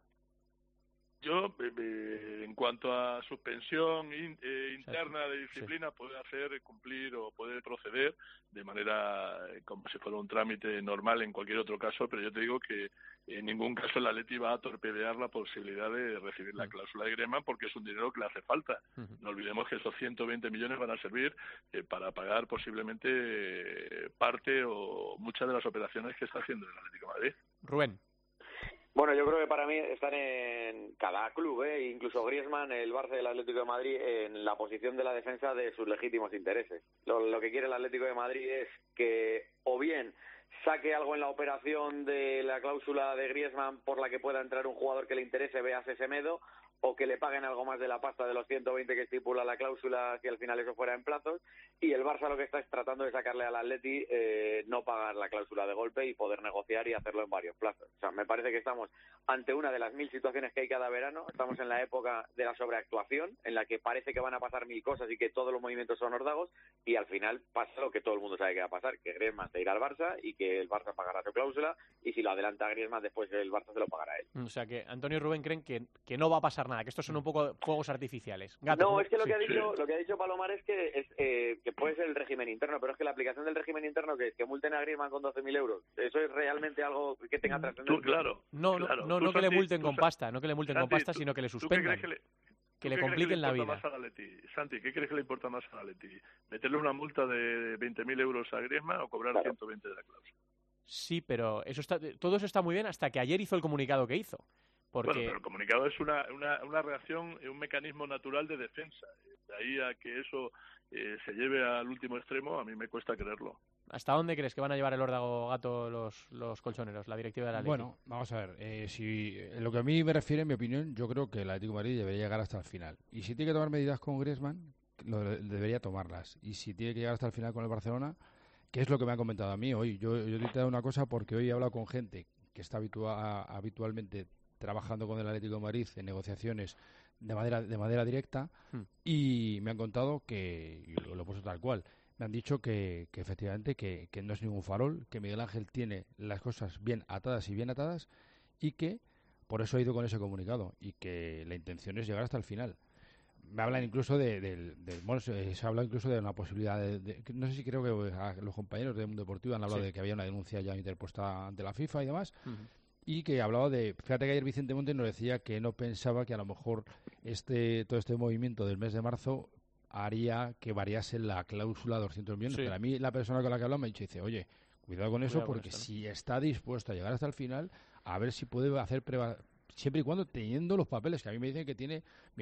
Yo, eh, en cuanto a suspensión in, eh, interna de disciplina, sí. puede hacer cumplir o puede proceder de manera eh, como si fuera un trámite normal en cualquier otro caso, pero yo te digo que en ningún caso el Atleti va a torpedear la posibilidad de recibir la cláusula de Griezmann, porque es un dinero que le hace falta. Uh-huh. No olvidemos que esos ciento veinte millones van a servir eh, para pagar posiblemente eh, parte o muchas de las operaciones que está haciendo el Atlético de Madrid. Rubén. Bueno, yo creo que para mí están en cada club, ¿eh? Incluso Griezmann, el Barça y el Atlético de Madrid, en la posición de la defensa de sus legítimos intereses. Lo, lo que quiere el Atlético de Madrid es que o bien saque algo en la operación de la cláusula de Griezmann por la que pueda entrar un jugador que le interese, véase Semedo, o que le paguen algo más de la pasta de los ciento veinte que estipula la cláusula, si al final eso fuera en plazos, y el Barça lo que está es tratando de sacarle al Atleti eh, no pagar la cláusula de golpe y poder negociar y hacerlo en varios plazos. O sea, me parece que estamos ante una de las mil situaciones que hay cada verano. Estamos en la época de la sobreactuación, en la que parece que van a pasar mil cosas y que todos los movimientos son órdagos, y al final pasa lo que todo el mundo sabe que va a pasar, que Griezmann se irá al Barça y que el Barça pagará su cláusula, y si lo adelanta Griezmann, después el Barça se lo pagará a él. O sea, que Antonio y Rubén creen que, que no va a pasar nada, que estos son un poco fuegos artificiales. Gato, no, ¿cómo? es que lo sí. que ha dicho lo que ha dicho Palomar es que es eh, que puede ser el régimen interno, pero es que la aplicación del régimen interno, que es que multen a Griezmann con doce mil euros, ¿eso es realmente algo que tenga trascendencia? Claro, no, no, claro. no, no que le multen con pasta, no que le multen Santi, con pasta, tú, sino que le suspendan. Que le, que le compliquen la vida. Santi, ¿qué crees que le importa más a Atleti? ¿Meterle una multa de veinte mil euros a Griezmann o cobrar claro. ciento veinte de la cláusula? Sí, pero eso está, todo eso está muy bien hasta que ayer hizo el comunicado que hizo. Porque... Bueno, pero el comunicado es una, una, una reacción, un mecanismo natural de defensa. De ahí a que eso eh, se lleve al último extremo, a mí me cuesta creerlo. ¿Hasta dónde crees que van a llevar el órdago, Gato, los, los colchoneros, la directiva de la Leti? Bueno, vamos a ver. Eh, si en lo que a mí me refiere, en mi opinión, yo creo que el Atlético de Madrid debería llegar hasta el final. Y si tiene que tomar medidas con Griezmann, lo, debería tomarlas. Y si tiene que llegar hasta el final con el Barcelona, que es lo que me han comentado a mí hoy. Yo, yo te he dado una cosa porque hoy he hablado con gente que está habitua, habitualmente trabajando con el Atlético de Madrid en negociaciones de manera de manera directa hmm. y me han contado que, y lo, lo he puesto tal cual, me han dicho que, que efectivamente que, que no es ningún farol, que Miguel Ángel tiene las cosas bien atadas y bien atadas, y que por eso ha ido con ese comunicado y que la intención es llegar hasta el final. Me hablan incluso de, de, de bueno, se, se habla incluso de una posibilidad de, de, no sé si creo que a los compañeros de Mundo Deportivo han hablado sí. de que había una denuncia ya interpuesta ante la FIFA y demás. Uh-huh. Y que hablaba de, fíjate que ayer Vicente Montes nos decía que no pensaba que a lo mejor este todo este movimiento del mes de marzo haría que variase la cláusula de doscientos millones. Sí. Pero a mí la persona con la que hablaba me ha dicho, dice, oye, cuidado con eso, cuidado porque con esto, ¿no? Si está dispuesto a llegar hasta el final, a ver si puede hacer pruebas, siempre y cuando teniendo los papeles, que a mí me dicen que tiene,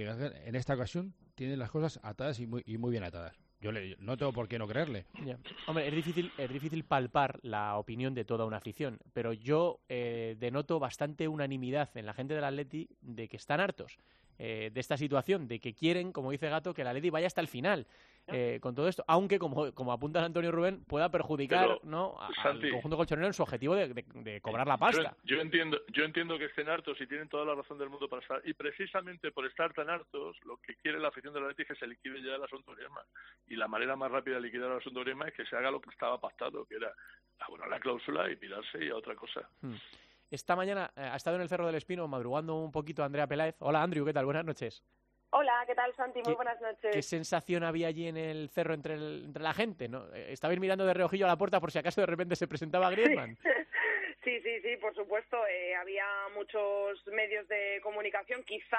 en esta ocasión, tiene las cosas atadas y muy, y muy bien atadas. Yo le, no tengo por qué no creerle. Yeah. Hombre, es difícil, es difícil palpar la opinión de toda una afición, pero yo eh, denoto bastante unanimidad en la gente del Atleti de que están hartos eh, de esta situación, de que quieren, como dice Gato, que el Atleti vaya hasta el final eh, con todo esto, aunque, como, como apunta Antonio Rubén, pueda perjudicar pero, ¿no? a, Santi, al conjunto colchonero en su objetivo de, de, de cobrar la pasta. Yo, yo, entiendo, yo entiendo que estén hartos y tienen toda la razón del mundo para estar, y precisamente por estar tan hartos, lo que quiere la afición del Atleti es que se liquide ya el asunto Griezmann. Y la manera más rápida de liquidar el asunto Griezmann es que se haga lo que estaba pactado, que era abonar la cláusula y pirarse y a otra cosa. Hmm. Esta mañana eh, ha estado en el Cerro del Espino madrugando un poquito Andrea Peláez. Hola, Andrew, ¿qué tal? Buenas noches. Hola, ¿qué tal, Santi? Muy buenas noches. ¿Qué sensación había allí en el cerro entre, el, entre la gente? ¿No? ¿Estabais mirando de reojillo a la puerta por si acaso de repente se presentaba Griezmann? Sí, sí, sí, por supuesto. Eh, había muchos medios de comunicación, quizá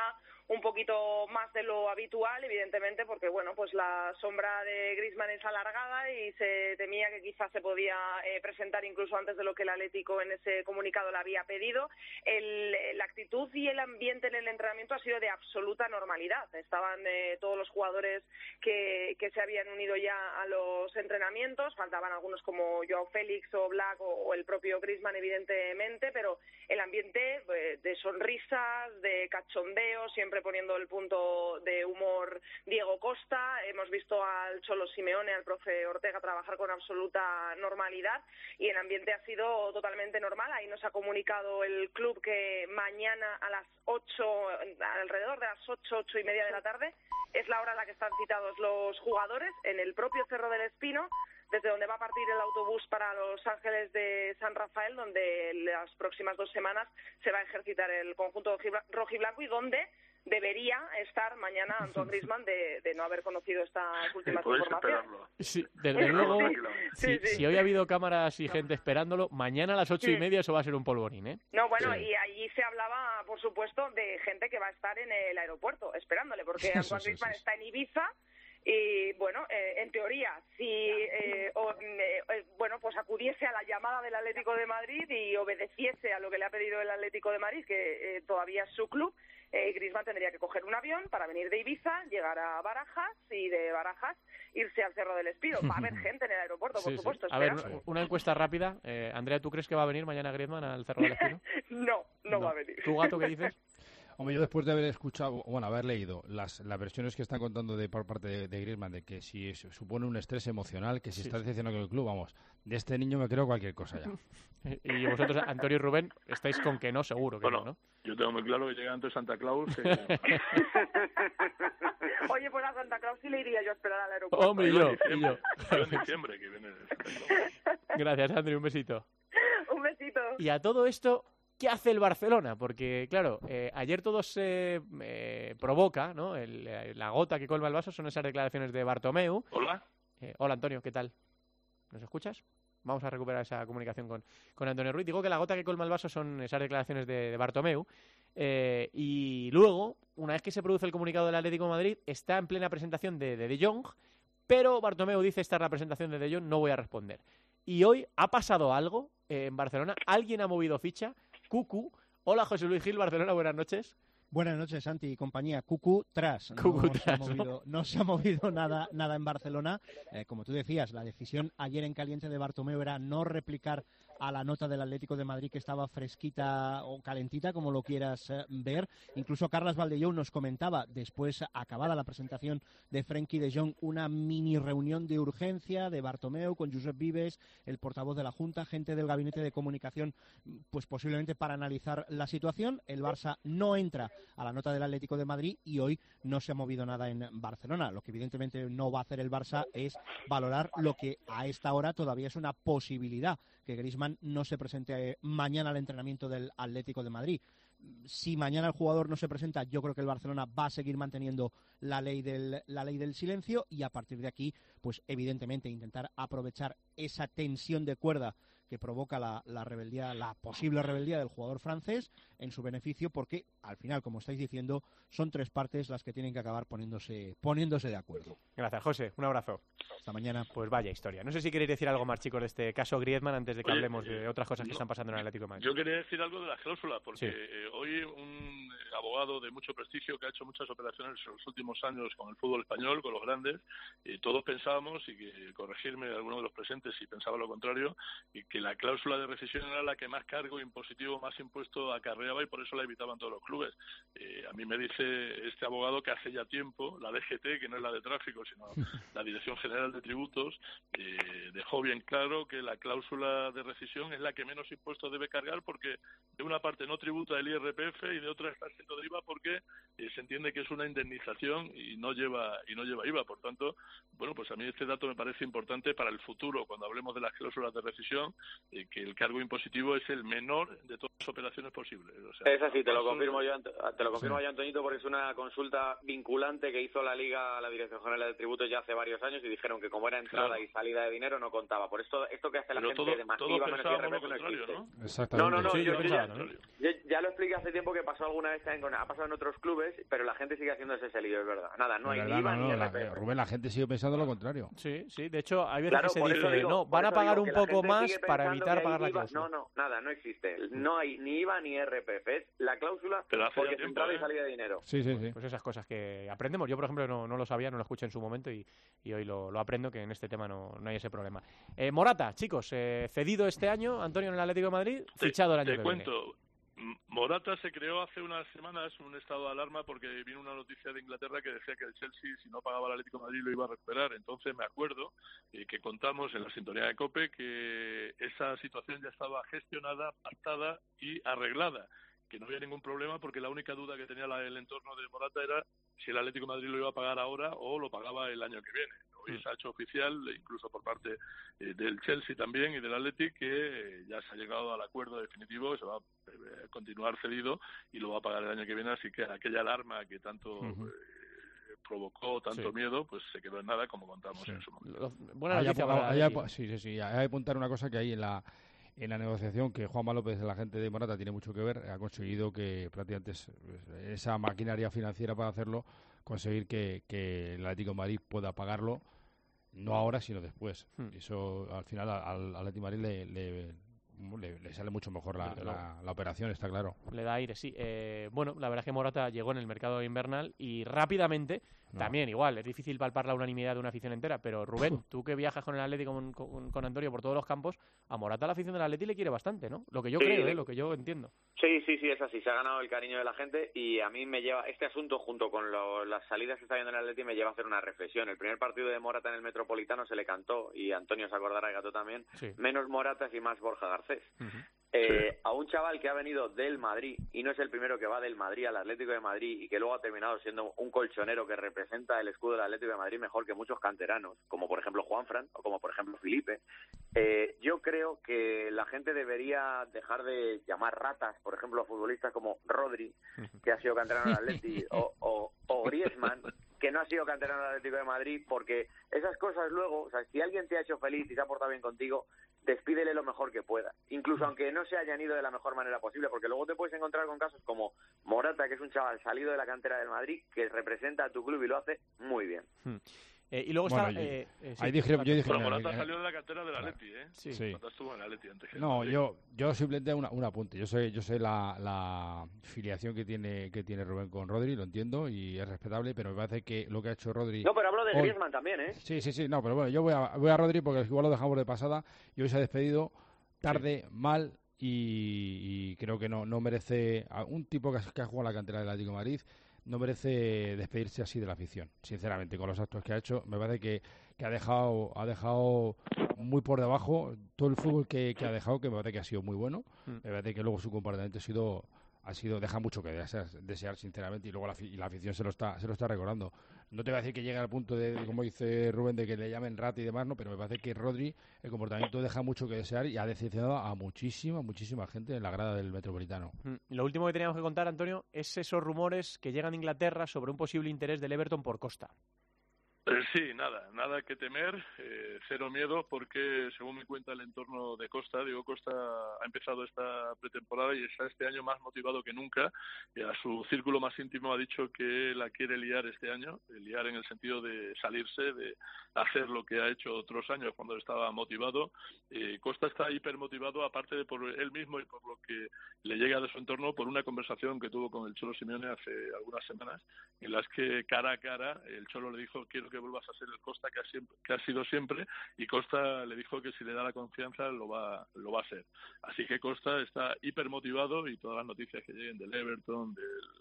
un poquito más de lo habitual, evidentemente, porque bueno, pues la sombra de Griezmann es alargada y se temía que quizás se podía eh, presentar incluso antes de lo que el Atlético en ese comunicado le había pedido. El, la actitud y el ambiente en el entrenamiento ha sido de absoluta normalidad. Estaban eh, todos los jugadores que, que se habían unido ya a los entrenamientos, faltaban algunos como Joao Félix o Black o, o el propio Griezmann, evidentemente, pero el ambiente eh, de sonrisas, de cachondeo, siempre poniendo el punto de humor Diego Costa. Hemos visto al Cholo Simeone, al profe Ortega trabajar con absoluta normalidad y el ambiente ha sido totalmente normal. Ahí nos ha comunicado el club que mañana a las ocho, alrededor de las ocho, ocho y media de la tarde, es la hora en la que están citados los jugadores en el propio Cerro del Espino, desde donde va a partir el autobús para Los Ángeles de San Rafael, donde las próximas dos semanas se va a ejercitar el conjunto rojiblanco y donde debería estar mañana Antoine Griezmann de, de no haber conocido estas últimas sí, informaciones. Sí, desde luego, sí, si, sí. si hoy ha habido cámaras y gente esperándolo, mañana a las ocho Sí. y media eso va a ser un polvorín, ¿eh? No, bueno, Sí. y allí se hablaba, por supuesto, de gente que va a estar en el aeropuerto esperándole, porque Sí, Antoine sí, Griezmann sí. está en Ibiza. Y bueno, eh, en teoría, si eh, o, eh, eh, bueno, pues acudiese a la llamada del Atlético de Madrid y obedeciese a lo que le ha pedido el Atlético de Madrid, que eh, todavía es su club, eh, Griezmann tendría que coger un avión para venir de Ibiza, llegar a Barajas y de Barajas irse al Cerro del Espino. Va a haber gente en el aeropuerto, por Sí, sí. supuesto. A ver, esperando. una encuesta rápida. Eh, Andrea, ¿tú crees que va a venir mañana Griezmann al Cerro del Espino? No, no, no va a venir. ¿Tu gato qué dices? Hombre, yo después de haber escuchado, bueno, haber leído las, las versiones que están contando de por parte de, de Griezmann, de que si es- supone un estrés emocional, que si Sí. está decepcionado con el club, vamos, de este niño me creo cualquier cosa ya. Y vosotros, Antonio y Rubén, estáis con que no, seguro que Bueno, no, ¿no? yo tengo muy claro que llega antes Santa Claus. Que... Oye, pues a Santa Claus sí le iría yo a esperar al aeropuerto. Hombre, y yo, y yo. Yo en diciembre, que viene Santa Claus. Gracias, Andrew, un besito. Un besito. Y a todo esto, ¿qué hace el Barcelona? Porque, claro, eh, ayer todo se eh, provoca, ¿no? El- eh, la gota que colma el vaso son esas declaraciones de Bartomeu. Hola. Eh, hola, Antonio, ¿qué tal? ¿Nos escuchas? Vamos a recuperar esa comunicación con, con Antonio Ruiz. Digo que la gota que colma el vaso son esas declaraciones de, de Bartomeu. Eh, y luego, una vez que se produce el comunicado del Atlético de Madrid, está en plena presentación de De, de Jong, pero Bartomeu dice: esta es la presentación de De Jong, no voy a responder. Y hoy ha pasado algo eh, en Barcelona, alguien ha movido ficha, Cucu. Hola, José Luis Gil, Barcelona, buenas noches. Buenas noches, Santi y compañía. Cucu tras. Cucu no, se ha tras, ¿no? movido, no se ha movido nada, nada en Barcelona. Eh, como tú decías, la decisión ayer en caliente de Bartomeu era no replicar a la nota del Atlético de Madrid, que estaba fresquita o calentita, como lo quieras eh, ver. Incluso Carles Valdellou nos comentaba, después, acabada la presentación de Frenkie de Jong, una mini reunión de urgencia de Bartomeu con Josep Vives, el portavoz de la Junta, gente del gabinete de comunicación, pues posiblemente para analizar la situación. El Barça no entra a la nota del Atlético de Madrid y hoy no se ha movido nada en Barcelona. Lo que evidentemente no va a hacer el Barça es valorar lo que a esta hora todavía es una posibilidad, que Griezmann no se presente eh, mañana al entrenamiento del Atlético de Madrid. Si mañana el jugador no se presenta, yo creo que el Barcelona va a seguir manteniendo la ley del, la ley del silencio y a partir de aquí, pues evidentemente intentar aprovechar esa tensión de cuerda que provoca la, la rebeldía, la posible rebeldía del jugador francés en su beneficio, porque al final, como estáis diciendo, son tres partes las que tienen que acabar poniéndose, poniéndose de acuerdo. Gracias, José. Un abrazo. Hasta mañana. Pues vaya historia. No sé si queréis decir algo más, chicos, de este caso Griezmann antes de que Oye, hablemos de eh, otras cosas que no, están pasando en el Atlético de Madrid. Yo quería decir algo de las cláusulas, porque Sí. eh, hoy un eh, abogado de mucho prestigio que ha hecho muchas operaciones en los últimos años con el fútbol español, con los grandes, y todos pensábamos, y que corregirme alguno de los presentes si pensaba lo contrario, y que la cláusula de rescisión era la que más cargo impositivo, más impuesto acarreaba y por eso la evitaban todos los clubes. Eh, a mí me dice este abogado que hace ya tiempo la D G T, que no es la de tráfico, sino la Dirección General de Tributos, eh, dejó bien claro que la cláusula de rescisión es la que menos impuestos debe cargar porque de una parte no tributa el I R P F y de otra está exento de I V A porque eh, se entiende que es una indemnización y no lleva y no lleva I V A. Por tanto, bueno, pues a mí este dato me parece importante para el futuro cuando hablemos de las cláusulas de rescisión, eh, que el cargo impositivo es el menor de todas las operaciones posibles. O sea, es así, te lo paso... confirmo yo, te lo confirmo sí. yo, Antoñito, porque es una consulta vinculante que hizo la Liga a la Dirección General de Tributos ya hace varios años y dijeron que como era entrada claro. y salida de dinero no contaba. Por esto, esto que hace la Pero gente todo, de masiva menos I R P F no existe. ¿no? Exactamente. No, no, no, sí, yo, yo yo, ya, pensaba, ¿no? yo ya lo expliqué hace tiempo que pasó alguna vez también, con, ha pasado en otros clubes, pero la gente sigue haciendo ese lío, es verdad. Nada, no De hay verdad, ni I V A no, ni no, I R P F. la, Rubén, la gente sigue pensando lo contrario. Sí, sí, de hecho hay veces Claro, que se por dice, eso digo, no, por van a eso pagar digo un que la poco gente más sigue para pensando evitar que pagar hay la I V A. cláusula. No, no, nada, no existe. No hay ni I V A ni R P F. Es la cláusula Pero hace porque ya es tiempo, entrada ¿eh? y salida de dinero. Sí, sí, sí. Pues esas cosas que aprendemos. Yo, por ejemplo, no, no lo sabía, no lo escuché en su momento y, y hoy lo, lo aprendo, que en este tema no, no hay ese problema. Eh, Morata, chicos, eh, cedido este año, Antonio, en el Atlético de Madrid, Te, fichado el año te que cuento. viene. Morata se creó hace unas semanas un estado de alarma porque vino una noticia de Inglaterra que decía que el Chelsea, si no pagaba el Atlético de Madrid, lo iba a recuperar. Entonces me acuerdo eh, que contamos en la sintonía de COPE que esa situación ya estaba gestionada, pactada y arreglada, que no había ningún problema porque la única duda que tenía la, el entorno de Morata era si el Atlético de Madrid lo iba a pagar ahora o lo pagaba el año que viene. Hoy se ha hecho oficial, incluso por parte eh, del Chelsea también y del Atlético, que eh, ya se ha llegado al acuerdo definitivo, se va a eh, continuar cedido y lo va a pagar el año que viene, así que aquella alarma que tanto uh-huh. eh, provocó tanto sí. miedo, pues se quedó en nada, como contamos sí. en su momento. Buena noticia para hay, hay, Sí, sí, sí. Hay que apuntar una cosa que hay en la en la negociación, que Juanma López, el agente de Morata, tiene mucho que ver, ha conseguido que prácticamente esa maquinaria financiera para hacerlo, conseguir que, que el Atlético de Madrid pueda pagarlo, no ahora, sino después. Hmm. Eso, al final, al, al Atlético de Madrid le, le, le, le sale mucho mejor la, la, la operación, está claro. Le da aire, sí. Eh, bueno, la verdad es que Morata llegó en el mercado invernal y rápidamente, no. también igual, es difícil palpar la unanimidad de una afición entera, pero Rubén, tú que viajas con el Atlético, con, con, con Antonio por todos los campos, a Morata la afición del Atlético le quiere bastante, ¿no? Lo que yo sí, creo, ¿eh? Lo que yo entiendo. Sí, sí, sí, es así. Se ha ganado el cariño de la gente y a mí me lleva, este asunto junto con lo, las salidas que está viendo en el Atlético me lleva a hacer una reflexión. El primer partido de Morata en el Metropolitano se le cantó, y Antonio se acordará, Gato también, sí. menos Moratas y más Borja Garcés. Uh-huh. Eh, sí. A un chaval que ha venido del Madrid, y no es el primero que va del Madrid al Atlético de Madrid, y que luego ha terminado siendo un colchonero que representa el escudo del Atlético de Madrid mejor que muchos canteranos, como por ejemplo Juanfran, o como por ejemplo Felipe. Eh, yo creo que la gente debería dejar de llamar ratas, por ejemplo, a futbolistas como Rodri, que ha sido canterano del Atleti, o, o, o Griezmann, que no ha sido canterano del Atlético de Madrid, porque esas cosas luego, o sea, si alguien te ha hecho feliz y se ha portado bien contigo, despídele lo mejor que pueda, incluso aunque no se hayan ido de la mejor manera posible, porque luego te puedes encontrar con casos como Morata, que es un chaval salido de la cantera del Madrid, que representa a tu club y lo hace muy bien. Hmm. Eh, y luego bueno, está... Yo, eh, eh, sí, ahí dije, yo dije, pero Morata eh, salió de la cantera del Atleti, ¿eh? Sí. sí. Morata estuvo en el Atleti antes que No, yo, yo simplemente una, un apunte. Yo sé, yo sé la, la filiación que tiene que tiene Rubén con Rodri, lo entiendo y es respetable, pero me parece que lo que ha hecho Rodri... No, pero hablo de hoy... Griezmann también, ¿eh? Sí, sí, sí, no, pero bueno, yo voy a, voy a Rodri porque igual lo dejamos de pasada y hoy se ha despedido tarde, sí. mal y, y creo que no, no merece... A un tipo que, que ha jugado en la cantera del Atlético de Madrid no merece despedirse así de la afición, sinceramente, con los actos que ha hecho. Me parece que, que ha dejado ha dejado muy por debajo todo el fútbol que, que ha dejado, que me parece que ha sido muy bueno. Mm. Me parece que luego su comportamiento ha sido ha sido deja mucho que desear, desear sinceramente, y luego la, y la afición se lo está se lo está recordando. No te voy a decir que llegue al punto de, como dice Rubén, de que le llamen rata y demás, no, pero me parece que Rodri, el comportamiento deja mucho que desear y ha decepcionado a muchísima, muchísima gente en la grada del Metropolitano. Mm. Lo último que teníamos que contar, Antonio, es esos rumores que llegan de Inglaterra sobre un posible interés del Everton por Costa. Eh, sí, nada, nada que temer, eh, cero miedo, porque según me cuenta el entorno de Costa, Diego Costa ha empezado esta pretemporada y está este año más motivado que nunca. Eh, a su círculo más íntimo ha dicho que la quiere liar este año, liar en el sentido de salirse, de hacer lo que ha hecho otros años cuando estaba motivado. Eh, Costa está hipermotivado, aparte de por él mismo y por lo que le llega de su entorno, por una conversación que tuvo con el Cholo Simeone hace algunas semanas, en las que cara a cara el Cholo le dijo: quiero que vuelvas a ser el Costa que ha, siempre, que ha sido siempre, y Costa le dijo que si le da la confianza lo va lo va a hacer. Así que Costa está hipermotivado y todas las noticias que lleguen del Everton, del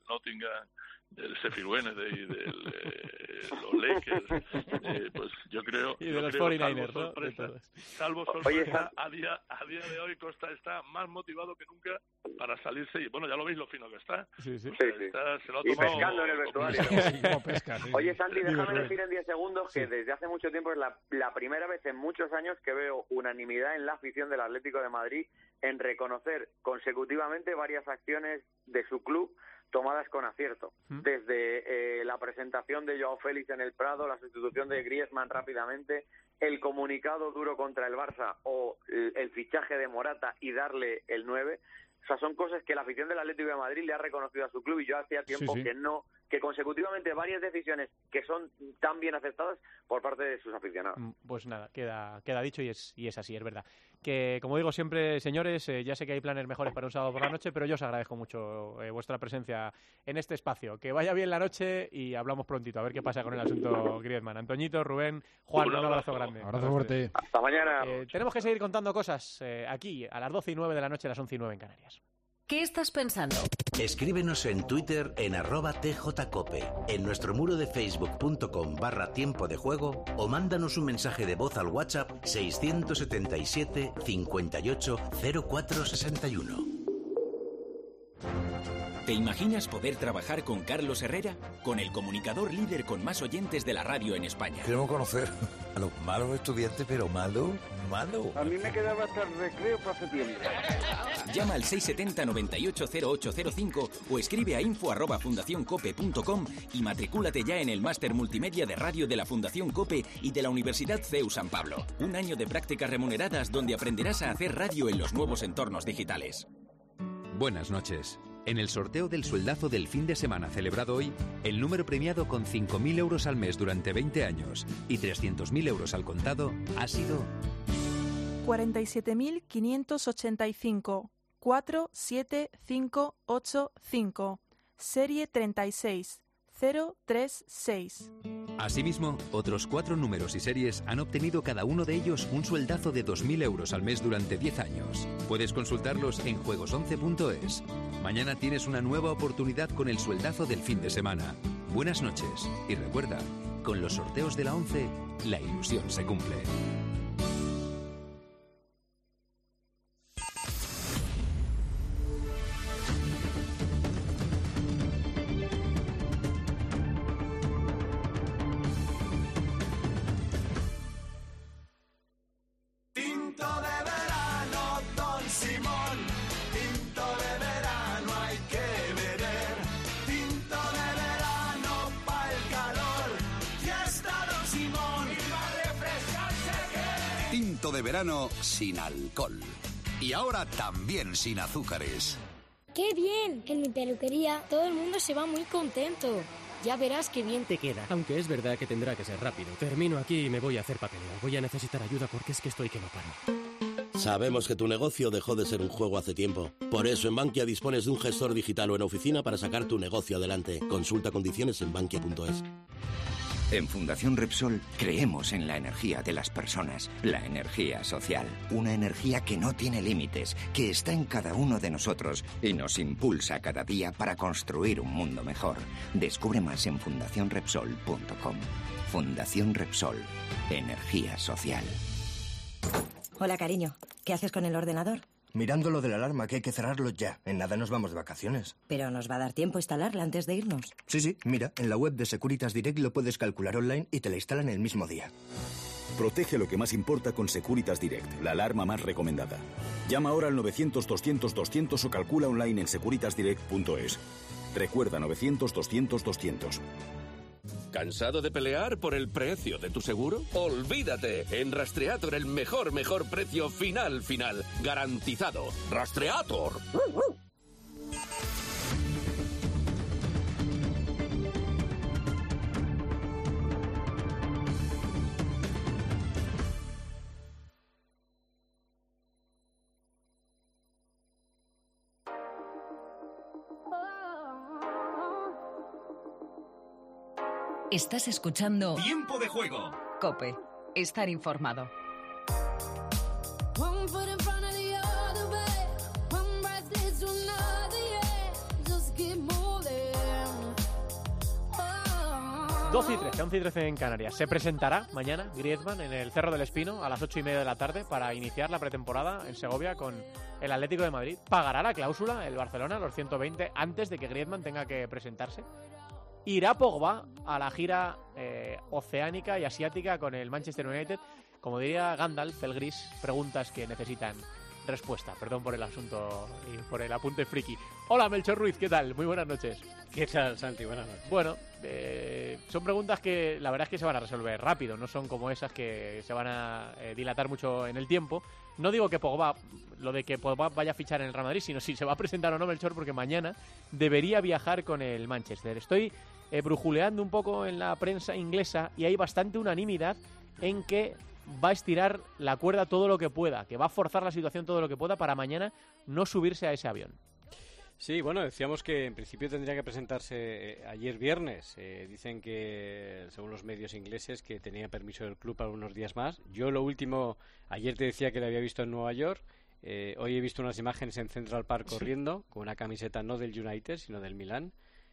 Nottingham, del Sheffield Wednesday, del eh, los Lakers, eh, pues yo creo... Y de yo los creo, cuarenta y nueve ers, salvo ¿no? sorpresa, salvo sorpresa a, día, a día de hoy Costa está más motivado que nunca para salirse, y bueno, ya lo veis lo fino que está. Sí, sí. O sea, está se lo ha Y tomado pescando en el vestuario. como pesca, sí. Oye, Santi, déjame Rubén. decir en diez segundos que desde hace mucho tiempo es la, la primera vez en muchos años que veo unanimidad en la afición del Atlético de Madrid en reconocer consecutivamente varias acciones de su club tomadas con acierto. ¿Mm? Desde eh, la presentación de Joao Félix en el Prado, la sustitución de Griezmann rápidamente, el comunicado duro contra el Barça o el, el fichaje de Morata y darle el nueve. O sea, son cosas que la afición del Atlético de Madrid le ha reconocido a su club y yo hacía tiempo Sí, sí. que no, que consecutivamente varias decisiones que son tan bien aceptadas por parte de sus aficionados. Pues nada, queda, queda dicho y es, y es así, es verdad. Que, como digo siempre, señores, eh, ya sé que hay planes mejores para un sábado por la noche, pero yo os agradezco mucho eh, vuestra presencia en este espacio. Que vaya bien la noche y hablamos prontito, a ver qué pasa con el asunto Griezmann. Antoñito, Rubén, Juan, un abrazo grande. Abrazo fuerte. Hasta mañana. Eh, tenemos que seguir contando cosas eh, aquí, a las doce y nueve de la noche, a las once y nueve en Canarias. ¿Qué estás pensando? Escríbenos en Twitter en arroba tjcope, en nuestro muro de facebook.com barra tiempo de juego o mándanos un mensaje de voz al WhatsApp seiscientos setenta y siete cincuenta y ocho cero cuatro sesenta y uno. ¿Te imaginas poder trabajar con Carlos Herrera? Con el comunicador líder con más oyentes de la radio en España. Queremos conocer a los malos estudiantes, pero malo, malo. A mí me quedaba hasta el recreo para septiembre. Llama al seis siete cero noventa y ocho cero ocho cero cinco o escribe a info arroba fundacioncope punto com y matricúlate ya en el máster multimedia de radio de la Fundación COPE y de la Universidad C E U San Pablo. Un año de prácticas remuneradas donde aprenderás a hacer radio en los nuevos entornos digitales. Buenas noches. En el sorteo del sueldazo del fin de semana celebrado hoy, el número premiado con cinco mil euros al mes durante veinte años y trescientos mil euros al contado ha sido cuarenta y siete mil quinientos ochenta y cinco, cuatro siete cinco ocho cinco, serie treinta y seis cero tres seis. Asimismo, otros cuatro números y series han obtenido cada uno de ellos un sueldazo de dos mil euros al mes durante diez años. Puedes consultarlos en juegos once punto es. Mañana tienes una nueva oportunidad con el sueldazo del fin de semana. Buenas noches y recuerda, con los sorteos de la once, la ilusión se cumple. De verano sin alcohol. Y ahora también sin azúcares. ¡Qué bien! En mi peluquería todo el mundo se va muy contento. Ya verás qué bien te queda. Aunque es verdad que tendrá que ser rápido. Termino aquí y me voy a hacer papeleo. Voy a necesitar ayuda porque es que estoy que no paro. Sabemos que tu negocio dejó de ser un juego hace tiempo. Por eso en Bankia dispones de un gestor digital o en oficina para sacar tu negocio adelante. Consulta condiciones en bankia punto es. En Fundación Repsol creemos en la energía de las personas, la energía social. Una energía que no tiene límites, que está en cada uno de nosotros y nos impulsa cada día para construir un mundo mejor. Descubre más en fundación repsol punto com. Fundación Repsol. Energía social. Hola, cariño. ¿Qué haces con el ordenador? Mirando lo de la alarma, que hay que cerrarlo ya. En nada nos vamos de vacaciones. Pero nos va a dar tiempo instalarla antes de irnos. Sí, sí, mira, en la web de Securitas Direct lo puedes calcular online y te la instalan el mismo día. Protege lo que más importa con Securitas Direct, la alarma más recomendada. Llama ahora al novecientos doscientos doscientos o calcula online en securitas direct punto es. Recuerda novecientos doscientos doscientos. ¿Cansado de pelear por el precio de tu seguro? ¡Olvídate! En Rastreator el mejor, mejor precio final, final. Garantizado. ¡Rastreator! Estás escuchando Tiempo de Juego. COPE. Estar informado. doce y trece, once y trece en Canarias. Se presentará mañana Griezmann en el Cerro del Espino a las ocho y media de la tarde para iniciar la pretemporada en Segovia con el Atlético de Madrid. ¿Pagará la cláusula el Barcelona, los ciento veinte, antes de que Griezmann tenga que presentarse? ¿Irá Pogba a la gira eh, oceánica y asiática con el Manchester United? Como diría Gandalf, el gris, preguntas que necesitan respuesta. Perdón por el asunto y por el apunte friki. Hola, Melchor Ruiz, ¿qué tal? Muy buenas noches. ¿Qué tal, Santi? Buenas noches. Bueno, eh, son preguntas que la verdad es que se van a resolver rápido, no son como esas que se van a eh, dilatar mucho en el tiempo. No digo que Pogba, lo de que Pogba vaya a fichar en el Real Madrid, sino si se va a presentar o no, Melchor, porque mañana debería viajar con el Manchester. Estoy eh, brujuleando un poco en la prensa inglesa y hay bastante unanimidad en que va a estirar la cuerda todo lo que pueda, que va a forzar la situación todo lo que pueda para mañana no subirse a ese avión. Sí, bueno, decíamos que en principio tendría que presentarse eh, ayer viernes. Eh, dicen que, según los medios ingleses, que tenía permiso del club para unos días más. Yo lo último, ayer te decía que lo había visto en Nueva York. Eh, hoy he visto unas imágenes en Central Park corriendo, con una camiseta no del United, sino del Milán.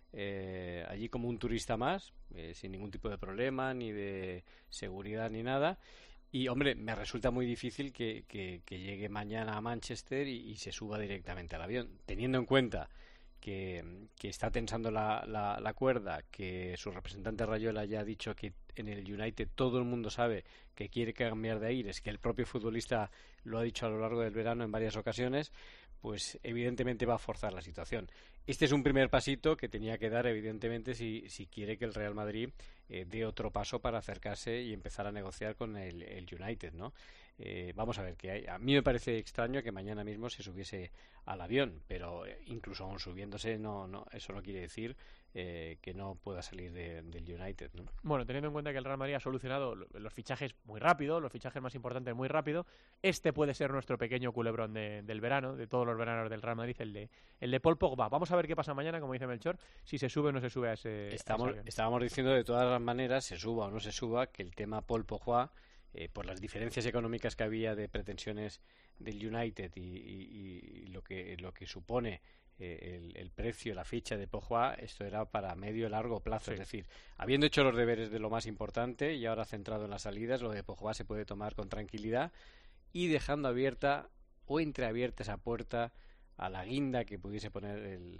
Eh, allí como un turista más, eh, sin ningún tipo de problema, ni de seguridad, ni nada. Y, hombre, me resulta muy difícil que, que, que llegue mañana a Manchester y, y se suba directamente al avión, teniendo en cuenta que, que está tensando la, la, la cuerda, que su representante Rayola ya ha dicho que en el United todo el mundo sabe que quiere cambiar de aires, que el propio futbolista lo ha dicho a lo largo del verano en varias ocasiones, pues evidentemente va a forzar la situación. Este es un primer pasito que tenía que dar, evidentemente, si, si quiere que el Real Madrid eh, dé otro paso para acercarse y empezar a negociar con el, el United, ¿no? Eh, vamos a ver, que hay, a mí me parece extraño que mañana mismo se subiese al avión, pero eh, incluso aún subiéndose, no, no, eso no quiere decir eh, que no pueda salir de, del United, ¿no? Bueno, teniendo en cuenta que el Real Madrid ha solucionado los fichajes muy rápido, los fichajes más importantes muy rápido, este puede ser nuestro pequeño culebrón de, del verano, de todos los veranos del Real Madrid, el de, el de Paul Pogba. Vamos a ver qué pasa mañana, como dice Melchor, si se sube o no se sube a ese, Estamos, a ese avión. Estábamos diciendo de todas las maneras, se suba o no se suba, que el tema Paul Pogba, Eh, por las diferencias económicas que había de pretensiones del United y, y, y lo que lo que supone eh, el, el precio, la ficha de Pogba, esto era para medio y largo plazo. Sí. Es decir, habiendo hecho los deberes de lo más importante y ahora centrado en las salidas, lo de Pogba se puede tomar con tranquilidad y dejando abierta o entreabierta esa puerta a la guinda que pudiese poner el,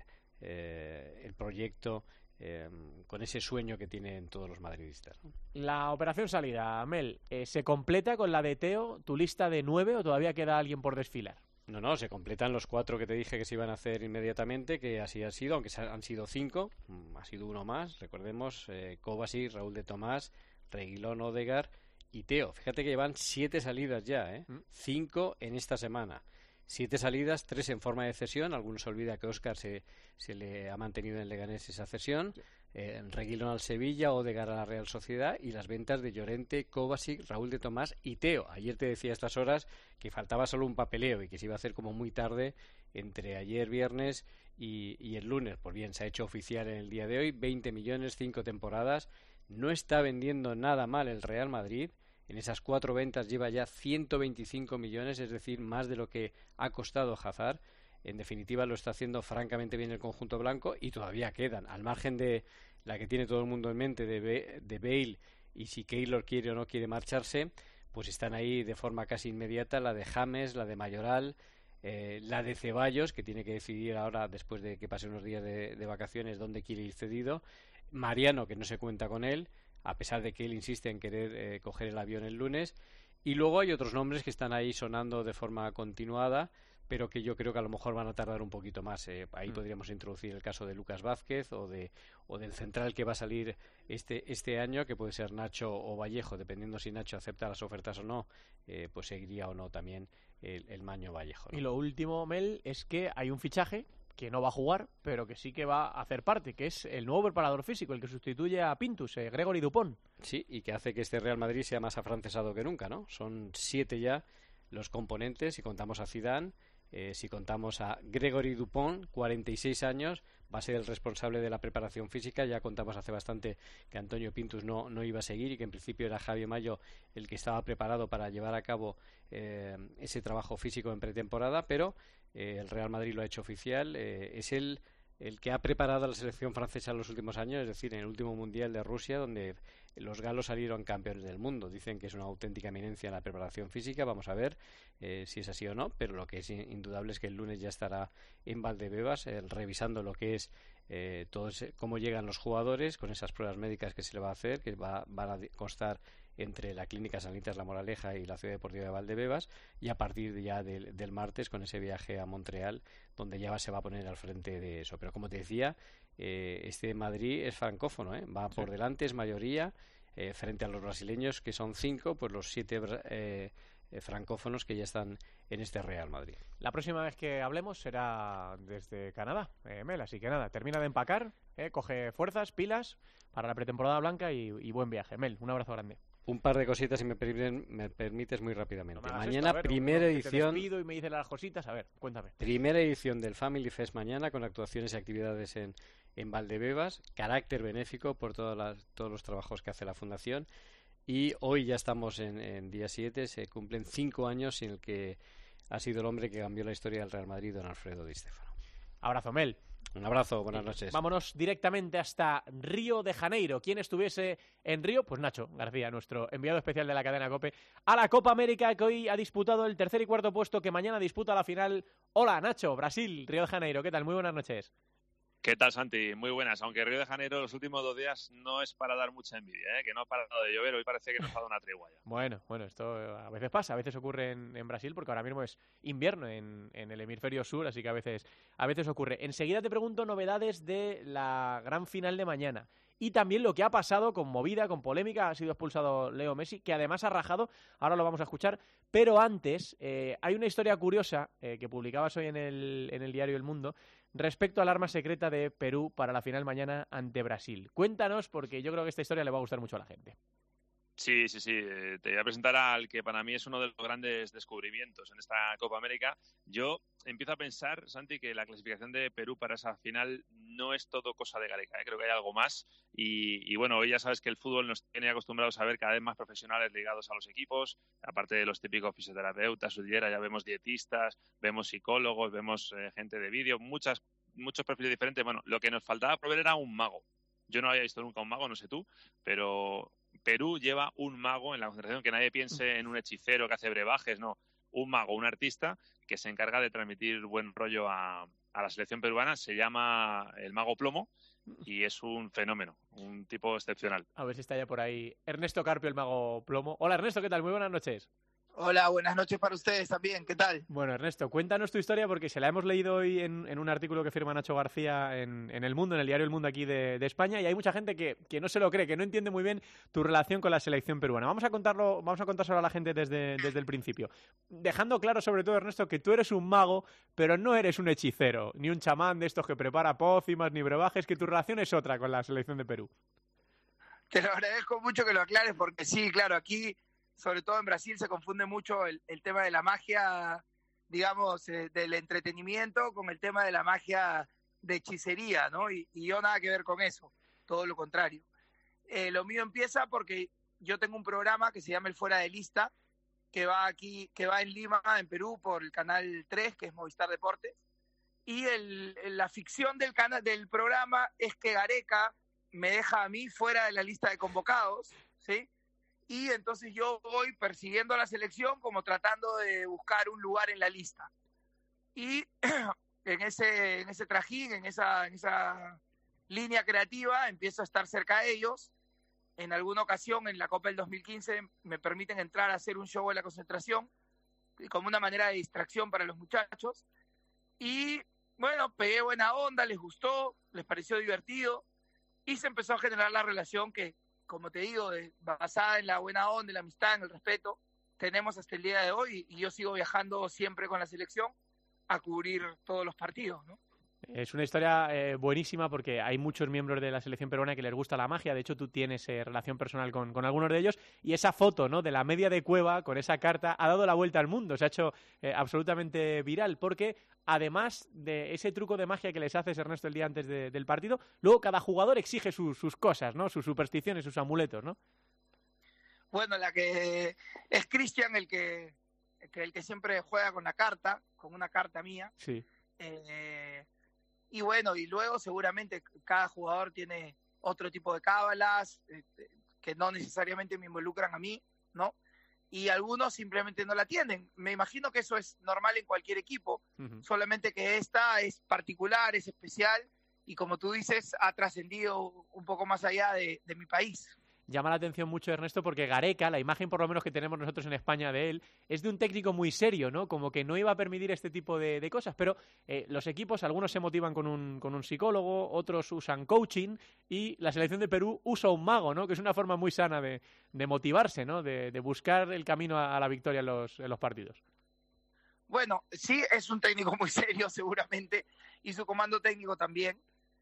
eh, el proyecto Eh, con ese sueño que tienen todos los madridistas, ¿no? La operación salida, Mel, eh, ¿se completa con la de Teo, tu lista de nueve, o todavía queda alguien por desfilar? No, no, se completan los cuatro que te dije que se iban a hacer inmediatamente, que así ha sido, aunque han sido cinco, ha sido uno más, recordemos, eh, Kovacic, Raúl de Tomás, Reguilón, Odegaard y Teo. Fíjate que llevan siete salidas ya, ¿eh? ¿Mm? Cinco en esta semana. Siete salidas, tres en forma de cesión. Algunos olvida que Óscar se, se le ha mantenido en Leganés esa cesión. Eh, Reguilón al Sevilla, Odegaard a la Real Sociedad y las ventas de Llorente, Kovacic, Raúl de Tomás y Teo. Ayer te decía a estas horas que faltaba solo un papeleo y que se iba a hacer como muy tarde entre ayer viernes y, y el lunes. Pues bien, se ha hecho oficial en el día de hoy. veinte millones, cinco temporadas. No está vendiendo nada mal el Real Madrid. En esas cuatro ventas lleva ya ciento veinticinco millones, es decir, más de lo que ha costado Hazard. En definitiva, lo está haciendo francamente bien el conjunto blanco y todavía quedan, al margen de la que tiene todo el mundo en mente de, Be- de Bale y si Keylor quiere o no quiere marcharse, pues están ahí de forma casi inmediata la de James, la de Mayoral, eh, la de Ceballos, que tiene que decidir ahora, después de que pase unos días de, de vacaciones, dónde quiere ir cedido, Mariano, que no se cuenta con él, a pesar de que él insiste en querer eh, coger el avión el lunes, y luego hay otros nombres que están ahí sonando de forma continuada, pero que yo creo que a lo mejor van a tardar un poquito más. Eh. Ahí mm. podríamos introducir el caso de Lucas Vázquez o de o del central que va a salir este este año, que puede ser Nacho o Vallejo, dependiendo si Nacho acepta las ofertas o no, eh, pues seguiría o no también el, el Maño Vallejo, ¿no? Y lo último, Mel, es que hay un fichaje que no va a jugar, pero que sí que va a hacer parte, que es el nuevo preparador físico, el que sustituye a Pintus, eh, Gregory Dupont. Sí, y que hace que este Real Madrid sea más afrancesado que nunca, ¿no? Son siete ya los componentes, si contamos a Zidane, eh, si contamos a Gregory Dupont, cuarenta y seis años, va a ser el responsable de la preparación física. Ya contamos hace bastante que Antonio Pintus no, no iba a seguir y que en principio era Javier Mayo el que estaba preparado para llevar a cabo eh, ese trabajo físico en pretemporada, pero eh, el Real Madrid lo ha hecho oficial, eh, es el el que ha preparado a la selección francesa en los últimos años, es decir, en el último Mundial de Rusia, donde los galos salieron campeones del mundo. Dicen que es una auténtica eminencia en la preparación física. Vamos a ver eh, si es así o no, pero lo que es indudable es que el lunes ya estará en Valdebebas eh, revisando lo que es eh, todo ese, cómo llegan los jugadores con esas pruebas médicas que se le va a hacer, que va, van a constar entre la Clínica Sanitas La Moraleja y la Ciudad Deportiva de Valdebebas, y a partir ya del, del martes con ese viaje a Montreal, donde ya se va a poner al frente de eso. Pero como te decía, eh, este Madrid es francófono, ¿eh? Va por sí. delante, es mayoría, eh, frente a los brasileños, que son cinco, pues los siete eh, eh, francófonos que ya están en este Real Madrid. La próxima vez que hablemos será desde Canadá, eh, Mel, así que nada, termina de empacar, eh, coge fuerzas, pilas para la pretemporada blanca y, y buen viaje. Mel, un abrazo grande. Un par de cositas, si me, permiten, me permites, muy rápidamente. No mañana, esto, ver, primera edición. Te despido y me dices las cositas. A ver, cuéntame. Primera edición del Family Fest mañana, con actuaciones y actividades en, en Valdebebas. Carácter benéfico por todas las, todos los trabajos que hace la Fundación. Y hoy ya estamos en, en día siete, se cumplen cinco años en el que ha sido el hombre que cambió la historia del Real Madrid, don Alfredo Di Stéfano. Abrazo, Mel. Un abrazo, buenas noches. Vámonos directamente hasta Río de Janeiro. ¿Quién estuviese en Río? Pues Nacho García, nuestro enviado especial de la cadena COPE a la Copa América, que hoy ha disputado el tercer y cuarto puesto, que mañana disputa la final. Hola, Nacho, Brasil, Río de Janeiro. ¿Qué tal? Muy buenas noches. ¿Qué tal, Santi? Muy buenas. Aunque Río de Janeiro los últimos dos días no es para dar mucha envidia, ¿eh? Que no ha parado de llover. Hoy parece que nos ha dado una tregua ya. Bueno, bueno, esto a veces pasa, a veces ocurre en, en Brasil, porque ahora mismo es invierno en, en el hemisferio sur, así que a veces, a veces ocurre. Enseguida te pregunto novedades de la gran final de mañana. Y también lo que ha pasado con movida, con polémica, ha sido expulsado Leo Messi, que además ha rajado, ahora lo vamos a escuchar, pero antes eh, hay una historia curiosa eh, que publicabas hoy en el, en el diario El Mundo respecto al arma secreta de Perú para la final mañana ante Brasil. Cuéntanos, porque yo creo que esta historia le va a gustar mucho a la gente. Sí, sí, sí. Te voy a presentar al que para mí es uno de los grandes descubrimientos en esta Copa América. Yo empiezo a pensar, Santi, que la clasificación de Perú para esa final no es todo cosa de Gareca, ¿eh? Creo que hay algo más. Y, y bueno, hoy ya sabes que el fútbol nos tiene acostumbrados a ver cada vez más profesionales ligados a los equipos, aparte de los típicos fisioterapeutas, sudillera, ya vemos dietistas, vemos psicólogos, vemos eh, gente de vídeo, muchas, muchos perfiles diferentes. Bueno, lo que nos faltaba por ver era un mago. Yo no había visto nunca un mago, no sé tú, pero Perú lleva un mago en la concentración, que nadie piense en un hechicero que hace brebajes, no, un mago, un artista que se encarga de transmitir buen rollo a, a la selección peruana. Se llama el Mago Plomo y es un fenómeno, un tipo excepcional. A ver si está ya por ahí Ernesto Carpio, el Mago Plomo. Hola, Ernesto, ¿qué tal? Muy buenas noches. Hola, buenas noches para ustedes también, ¿qué tal? Bueno, Ernesto, cuéntanos tu historia, porque se la hemos leído hoy en, en un artículo que firma Nacho García en, en El Mundo, en el diario El Mundo aquí de, de España, y hay mucha gente que, que no se lo cree, que no entiende muy bien tu relación con la selección peruana. Vamos a contarlo, vamos a contárselo a la gente desde, desde el principio, dejando claro sobre todo, Ernesto, que tú eres un mago, pero no eres un hechicero, ni un chamán de estos que prepara pócimas ni brebajes, que tu relación es otra con la selección de Perú. Te lo agradezco mucho que lo aclares, porque sí, claro, aquí, sobre todo en Brasil, se confunde mucho el, el tema de la magia, digamos, eh, del entretenimiento con el tema de la magia de hechicería, ¿no? Y, y yo nada que ver con eso, todo lo contrario. Eh, lo mío empieza porque yo tengo un programa que se llama El Fuera de Lista, que va aquí, que va en Lima, en Perú, por el canal tres, que es Movistar Deportes, y el, la ficción del, canal, del programa es que Gareca me deja a mí fuera de la lista de convocados, ¿sí? Y entonces yo voy persiguiendo a la selección como tratando de buscar un lugar en la lista. Y en ese, en ese trajín, en esa, en esa línea creativa, empiezo a estar cerca de ellos. En alguna ocasión, en la Copa del dos mil quince, me permiten entrar a hacer un show en la concentración, como una manera de distracción para los muchachos. Y bueno, pegué buena onda, les gustó, les pareció divertido, y se empezó a generar la relación que, como te digo, de, basada en la buena onda, en la amistad, en el respeto, tenemos hasta el día de hoy, y yo sigo viajando siempre con la selección a cubrir todos los partidos, ¿no? Es una historia eh, buenísima, porque hay muchos miembros de la selección peruana que les gusta la magia. De hecho, tú tienes eh, relación personal con, con algunos de ellos, y esa foto, ¿no?, de la media de Cueva con esa carta ha dado la vuelta al mundo, se ha hecho eh, absolutamente viral, porque además de ese truco de magia que les haces, Ernesto, el día antes de, del partido, luego cada jugador exige su, sus cosas, ¿no?, sus supersticiones, sus amuletos, ¿no? Bueno, la que es Cristian el que, el que el que siempre juega con la carta, con una carta mía. Sí. Eh, Y bueno, y luego seguramente cada jugador tiene otro tipo de cábalas eh, que no necesariamente me involucran a mí, ¿no? Y algunos simplemente no la tienen. Me imagino que eso es normal en cualquier equipo, uh-huh. solamente que esta es particular, es especial, y como tú dices, ha trascendido un poco más allá de, de mi país. Llama la atención mucho, Ernesto, porque Gareca, la imagen por lo menos que tenemos nosotros en España de él, es de un técnico muy serio, ¿no? Como que no iba a permitir este tipo de, de cosas, pero eh, los equipos, algunos se motivan con un, con un psicólogo, otros usan coaching, y la selección de Perú usa un mago, ¿no? Que es una forma muy sana de, de motivarse, ¿no? De, de buscar el camino a, a la victoria en los, en los partidos. Bueno, sí, es un técnico muy serio seguramente, y su comando técnico también.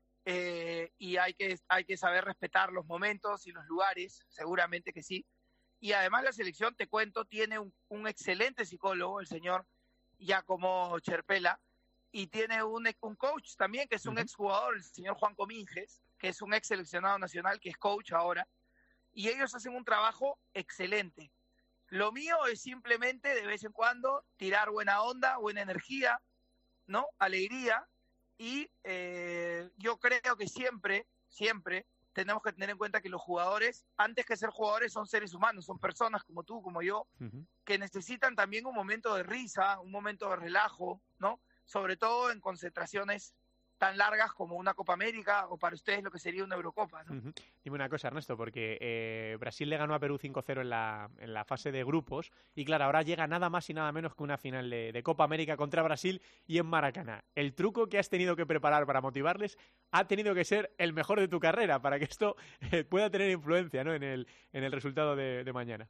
Eh, y hay que, hay que saber respetar los momentos y los lugares, seguramente que sí. Y además la selección, te cuento, tiene un, un excelente psicólogo, el señor Giacomo Cherpella, y tiene un, un coach también, que es un uh-huh. exjugador, el señor Juan Cominges, que es un ex seleccionado nacional, que es coach ahora, y ellos hacen un trabajo excelente. Lo mío es simplemente, de vez en cuando, tirar buena onda, buena energía, ¿no? Alegría. Y eh, yo creo que siempre, siempre tenemos que tener en cuenta que los jugadores, antes que ser jugadores, son seres humanos, son personas como tú, como yo, uh-huh. que necesitan también un momento de risa, un momento de relajo, ¿no? Sobre todo en concentraciones tan largas como una Copa América o para ustedes lo que sería una Eurocopa, ¿no? Uh-huh. Dime una cosa, Ernesto, porque eh, Brasil le ganó a Perú cinco cero en la, en la fase de grupos y claro, ahora llega nada más y nada menos que una final de, de Copa América contra Brasil y en Maracaná. El truco que has tenido que preparar para motivarles ha tenido que ser el mejor de tu carrera para que esto eh, pueda tener influencia, ¿no? en, el, en el resultado de, de mañana.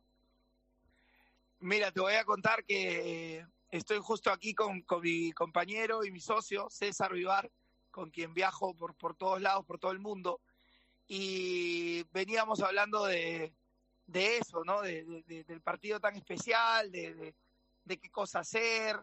Mira, te voy a contar que eh, estoy justo aquí con, con mi compañero y mi socio, César Vivar, con quien viajo por, por todos lados, por todo el mundo, y veníamos hablando de, de eso, ¿no? De, de, del partido tan especial, de, de, de qué cosa hacer,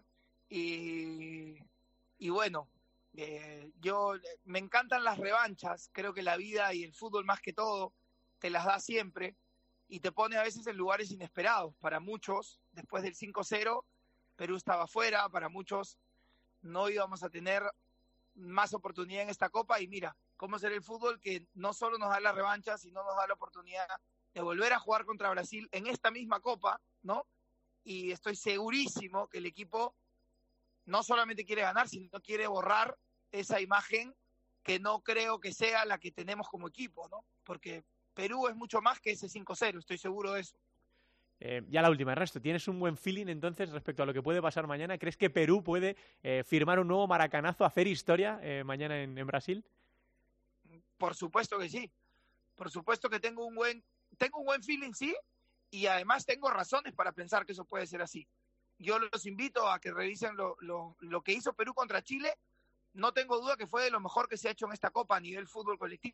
y, y bueno, eh, yo me encantan las revanchas, creo que la vida y el fútbol más que todo te las da siempre, y te pone a veces en lugares inesperados. Para muchos, después del cinco cero, Perú estaba fuera, para muchos no íbamos a tener más oportunidad en esta Copa, y mira cómo será el fútbol, que no solo nos da la revancha, sino nos da la oportunidad de volver a jugar contra Brasil en esta misma Copa, ¿no? Y estoy segurísimo que el equipo no solamente quiere ganar, sino quiere borrar esa imagen que no creo que sea la que tenemos como equipo, ¿no? Porque Perú es mucho más que ese cinco cero, estoy seguro de eso. Eh, ya la última, Ernesto, ¿tienes un buen feeling entonces respecto a lo que puede pasar mañana? ¿Crees que Perú puede eh, firmar un nuevo maracanazo, hacer historia eh, mañana en, en Brasil? Por supuesto que sí, por supuesto que tengo un buen, tengo un buen feeling, sí, y además tengo razones para pensar que eso puede ser así. Yo los invito a que revisen lo, lo, lo que hizo Perú contra Chile. No tengo duda que fue de lo mejor que se ha hecho en esta Copa a nivel fútbol colectivo.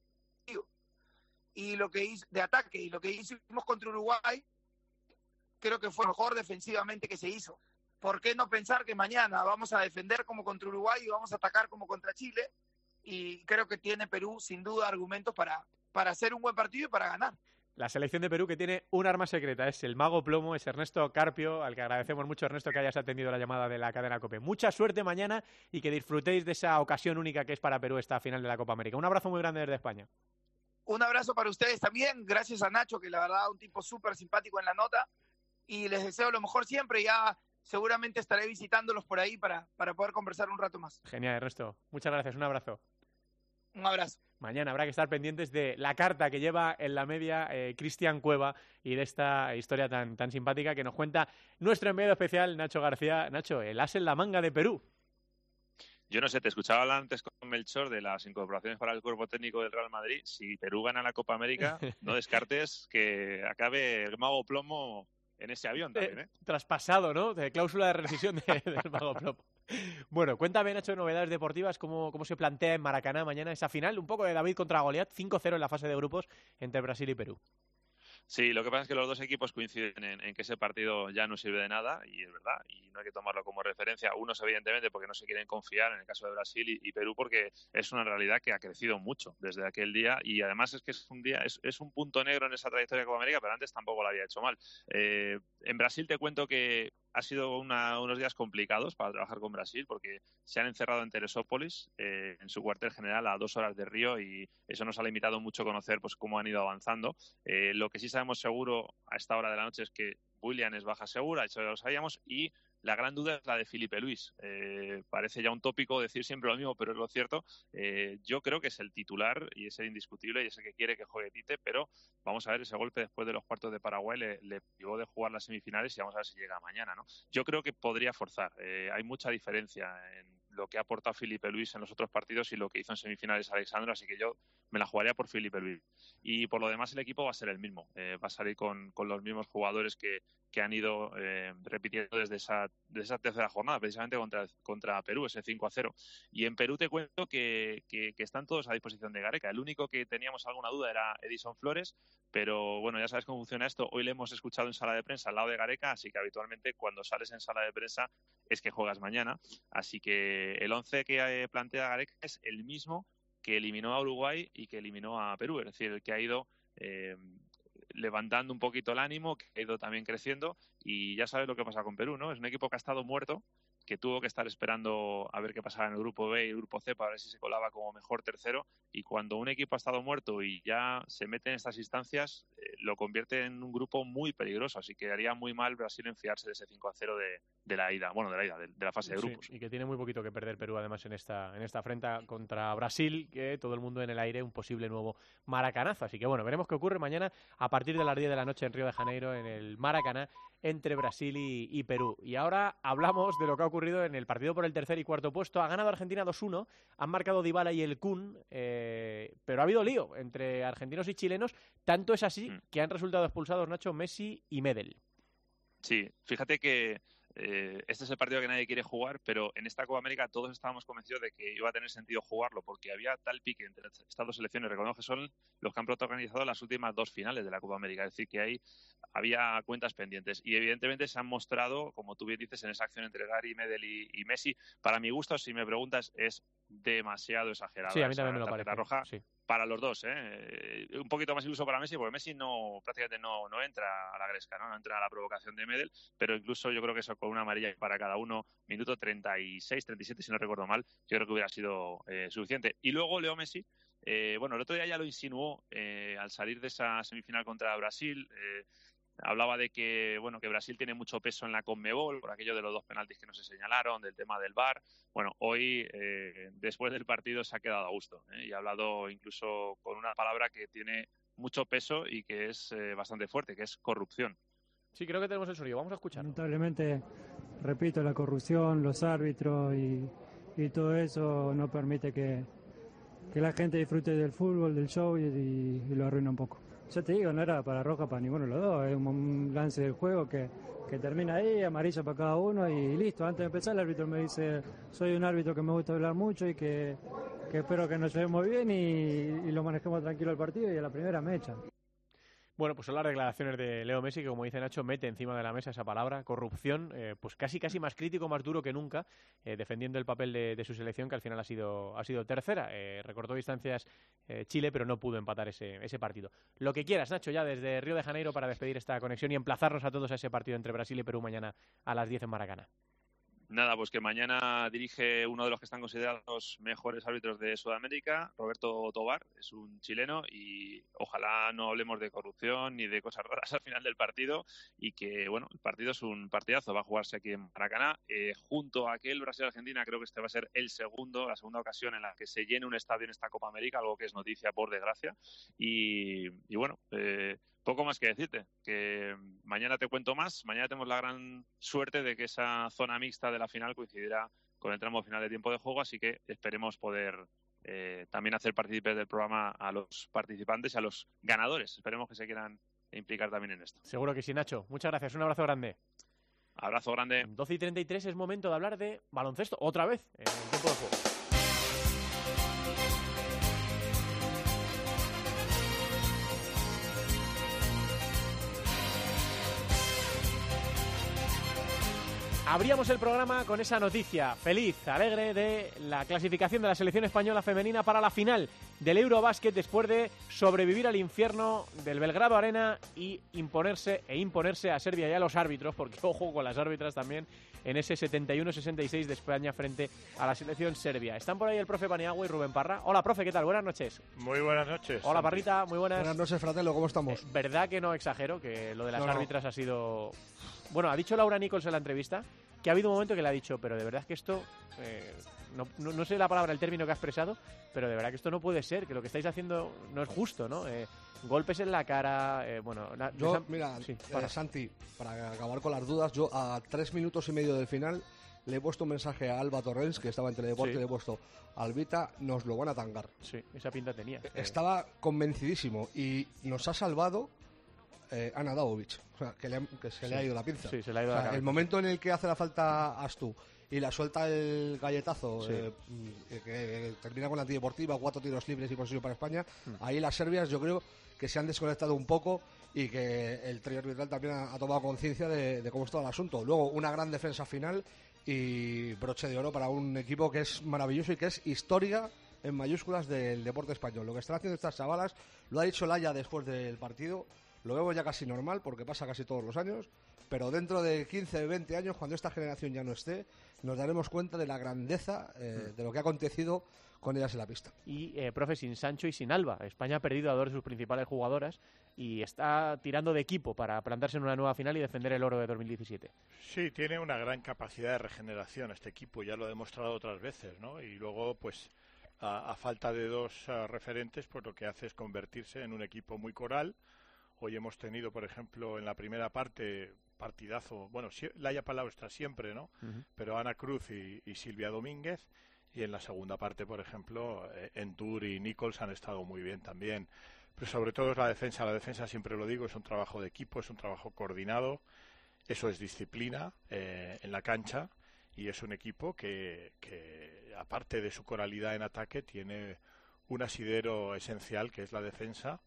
Y lo que hizo de ataque, y lo que hicimos contra Uruguay, creo que fue mejor defensivamente que se hizo. ¿Por qué no pensar que mañana vamos a defender como contra Uruguay y vamos a atacar como contra Chile? Y creo que tiene Perú, sin duda, argumentos para, para hacer un buen partido y para ganar. La selección de Perú que tiene un arma secreta, es el mago plomo, es Ernesto Carpio, al que agradecemos mucho, Ernesto, que hayas atendido la llamada de la cadena COPE. Mucha suerte mañana y que disfrutéis de esa ocasión única que es para Perú esta final de la Copa América. Un abrazo muy grande desde España. Un abrazo para ustedes también, gracias a Nacho, que la verdad un tipo súper simpático en la nota, y les deseo lo mejor siempre. Ya seguramente estaré visitándolos por ahí para, para poder conversar un rato más. Genial, Ernesto. Muchas gracias, un abrazo. Un abrazo. Mañana habrá que estar pendientes de la carta que lleva en la media eh, Cristian Cueva y de esta historia tan, tan simpática que nos cuenta nuestro enviado especial, Nacho García. Nacho, el as en la manga de Perú. Yo no sé, te escuchaba hablar antes con Melchor de las incorporaciones para el cuerpo técnico del Real Madrid. Si Perú gana la Copa América, no descartes que acabe el mago plomo en ese avión también, ¿eh? Eh, traspasado, ¿no? De cláusula de rescisión de, del mago plomo. Bueno, cuéntame, Nacho, novedades deportivas, cómo, cómo se plantea en Maracaná mañana esa final, un poco de David contra Goliat, cinco cero en la fase de grupos entre Brasil y Perú. Sí, lo que pasa es que los dos equipos coinciden en, en que ese partido ya no sirve de nada, y es verdad, y no hay que tomarlo como referencia. Unos, evidentemente, porque no se quieren confiar, en el caso de Brasil, y, y Perú, porque es una realidad que ha crecido mucho desde aquel día, y además es que es un día, es, es un punto negro en esa trayectoria de Copa América, pero antes tampoco lo había hecho mal. Eh, en Brasil te cuento que ha sido una, unos días complicados para trabajar con Brasil porque se han encerrado en Teresópolis, eh, en su cuartel general, a dos horas de Río, y eso nos ha limitado mucho a conocer pues cómo han ido avanzando. Eh, lo que sí sabemos seguro a esta hora de la noche es que Willian es baja segura, eso ya lo sabíamos, y la gran duda es la de Filipe Luis. Eh, parece ya un tópico decir siempre lo mismo, pero es lo cierto. Eh, yo creo que es el titular y es el indiscutible y es el que quiere que juegue Tite, pero vamos a ver, ese golpe después de los cuartos de Paraguay le, le privó de jugar las semifinales y vamos a ver si llega mañana, ¿no? Yo creo que podría forzar. Eh, hay mucha diferencia en lo que ha aportado Filipe Luis en los otros partidos y lo que hizo en semifinales Alexandro, así que yo me la jugaría por Filipe Luis. Y por lo demás el equipo va a ser el mismo, eh, va a salir con, con los mismos jugadores que, que han ido eh, repitiendo desde esa, desde esa tercera jornada, precisamente contra, contra Perú, ese cinco a cero. Y en Perú te cuento que, que, que están todos a disposición de Gareca. El único que teníamos alguna duda era Edison Flores, pero bueno, ya sabes cómo funciona esto. Hoy le hemos escuchado en sala de prensa al lado de Gareca, así que habitualmente cuando sales en sala de prensa es que juegas mañana. Así que el once que plantea Gareca es el mismo que eliminó a Uruguay y que eliminó a Perú, es decir, el que ha ido eh, levantando un poquito el ánimo, que ha ido también creciendo, y ya sabes lo que pasa con Perú, ¿no? Es un equipo que ha estado muerto, que tuvo que estar esperando a ver qué pasaba en el grupo B y el grupo C para ver si se colaba como mejor tercero, y cuando un equipo ha estado muerto y ya se mete en estas instancias, eh, lo convierte en un grupo muy peligroso, así que haría muy mal Brasil en fiarse de ese cinco a cero de, de la ida, bueno, de la ida, de, de la fase de grupos. Sí, y que tiene muy poquito que perder Perú además en esta en esta afrenta contra Brasil, que todo el mundo en el aire, un posible nuevo maracanazo, así que bueno, veremos qué ocurre mañana a partir de las diez de la noche en Río de Janeiro, en el Maracaná, entre Brasil y, y Perú. Y ahora hablamos de lo que ha ocurrido en el partido por el tercer y cuarto puesto. Ha ganado Argentina dos uno, han marcado Dybala y el Kun, eh, pero ha habido lío entre argentinos y chilenos. Tanto es así mm. que han resultado expulsados, Nacho, Messi y Medel. Sí, fíjate que eh, este es el partido que nadie quiere jugar, pero en esta Copa América todos estábamos convencidos de que iba a tener sentido jugarlo, porque había tal pique entre estas dos selecciones. Recordemos que son los que han protagonizado las últimas dos finales de la Copa América, es decir, que ahí había cuentas pendientes. Y evidentemente se han mostrado, como tú bien dices, en esa acción entre Gary, Medel y, y Messi. Para mi gusto, si me preguntas, es demasiado exagerada. Sí, a mí también me lo parece. Roja. Sí. Para los dos, ¿eh? Un poquito más incluso para Messi, porque Messi no prácticamente no, no entra a la gresca, ¿no? No entra a la provocación de Medel, pero incluso yo creo que eso con una amarilla para cada uno, minuto treinta y seis, treinta y siete, si no recuerdo mal, yo creo que hubiera sido eh, suficiente. Y luego Leo Messi, eh, bueno, el otro día ya lo insinuó eh, al salir de esa semifinal contra Brasil. eh, Hablaba de que bueno que Brasil tiene mucho peso en la Conmebol por aquello de los dos penaltis que no se señalaron, del tema del V A R. Bueno, hoy, eh, después del partido, se ha quedado a gusto, ¿eh? Y ha hablado incluso con una palabra que tiene mucho peso y que es eh, bastante fuerte, que es corrupción. Sí, creo que tenemos el sonido. Vamos a escuchar. Lamentablemente, repito, la corrupción, los árbitros y, y todo eso no permite que, que la gente disfrute del fútbol, del show y, y, y lo arruina un poco. Ya te digo, no era para roja para ninguno de los dos, es un, un lance del juego que, que termina ahí, amarillo para cada uno y listo. Antes de empezar el árbitro me dice, soy un árbitro que me gusta hablar mucho y que, que espero que nos llevemos bien y, y lo manejemos tranquilo el partido, y a la primera me echan. Bueno, pues son las declaraciones de Leo Messi, que como dice Nacho, mete encima de la mesa esa palabra, corrupción, eh, pues casi casi más crítico, más duro que nunca, eh, defendiendo el papel de, de su selección, que al final ha sido ha sido tercera. Eh, recortó distancias eh, Chile, pero no pudo empatar ese, ese partido. Lo que quieras, Nacho, ya desde Río de Janeiro para despedir esta conexión y emplazarnos a todos a ese partido entre Brasil y Perú mañana a las diez en Maracaná. Nada, pues que mañana dirige uno de los que están considerados mejores árbitros de Sudamérica, Roberto Tobar, es un chileno, y ojalá no hablemos de corrupción ni de cosas raras al final del partido, y que, bueno, el partido es un partidazo, va a jugarse aquí en Maracaná, eh, junto a aquel Brasil-Argentina. Creo que este va a ser el segundo, la segunda ocasión en la que se llene un estadio en esta Copa América, algo que es noticia por desgracia, y, y bueno, eh, poco más que decirte, que mañana te cuento más. Mañana tenemos la gran suerte de que esa zona mixta de la final coincidirá con el tramo final de tiempo de juego, así que esperemos poder eh, también hacer partícipes del programa a los participantes y a los ganadores. Esperemos que se quieran implicar también en esto. Seguro que sí, Nacho. Muchas gracias. Un abrazo grande. Abrazo grande. doce y treinta y tres es momento de hablar de baloncesto, otra vez, en el tiempo de juego. Abríamos el programa con esa noticia feliz, alegre, de la clasificación de la selección española femenina para la final del Eurobásquet después de sobrevivir al infierno del Belgrado Arena y imponerse e imponerse a Serbia y a los árbitros, porque ojo con las árbitras también, en ese setenta y uno sesenta y seis de España frente a la selección serbia. Están por ahí el profe Paniagua y Rubén Parra. Hola, profe, ¿qué tal? Buenas noches. Muy buenas noches. Hola, Parrita, muy buenas. Buenas noches, Fratello, ¿cómo estamos? Eh, ¿Verdad que no exagero? Que lo de las no, árbitras no. ha sido... Bueno, ha dicho Laura Nichols en la entrevista que ha habido un momento que le ha dicho, pero de verdad es que esto, eh, no, no, no sé la palabra, el término que ha expresado, pero de verdad que esto no puede ser, que lo que estáis haciendo no es justo, ¿no? Eh, golpes en la cara, eh, bueno... La, yo, esa... mira, sí, eh, Santi, para acabar con las dudas, yo a tres minutos y medio del final le he puesto un mensaje a Alba Torrens, que estaba en Teledeporte, sí. Le he puesto, Albita, nos lo van a tangar. Sí, esa pinta tenía. Estaba convencidísimo y nos ha salvado... Eh, Ana Dabovic, o sea, que, le, que se sí. le ha ido la pinza. Sí, se le ha ido o sea, la el momento en el que hace la falta Astu y la suelta el galletazo, sí. eh, que, que termina con la antideportiva, cuatro tiros libres y posesión para España, mm. ahí las serbias yo creo que se han desconectado un poco y que el trío arbitral también ha, ha tomado conciencia de, de cómo está el asunto. Luego, una gran defensa final y broche de oro para un equipo que es maravilloso y que es historia en mayúsculas del deporte español. Lo que están haciendo estas chavalas, lo ha dicho Laia después del partido, lo vemos ya casi normal porque pasa casi todos los años, pero dentro de quince, veinte años, cuando esta generación ya no esté, nos daremos cuenta de la grandeza eh, de lo que ha acontecido con ellas en la pista. Y, eh, profe, sin Sancho y sin Alba, España ha perdido a dos de sus principales jugadoras y está tirando de equipo para plantarse en una nueva final y defender el oro de dos mil diecisiete. Sí, tiene una gran capacidad de regeneración este equipo, ya lo ha demostrado otras veces, ¿no? Y luego, pues, a, a falta de dos uh, referentes, pues lo que hace es convertirse en un equipo muy coral. Hoy hemos tenido, por ejemplo, en la primera parte, partidazo, bueno, si, Laia Palau está siempre, ¿no? Uh-huh. Pero Ana Cruz y, y Silvia Domínguez, y en la segunda parte, por ejemplo, eh, Entur y Nichols han estado muy bien también. Pero sobre todo es la defensa, la defensa siempre lo digo, es un trabajo de equipo, es un trabajo coordinado, eso es disciplina eh, en la cancha, y es un equipo que, que, aparte de su coralidad en ataque, tiene un asidero esencial, que es la defensa,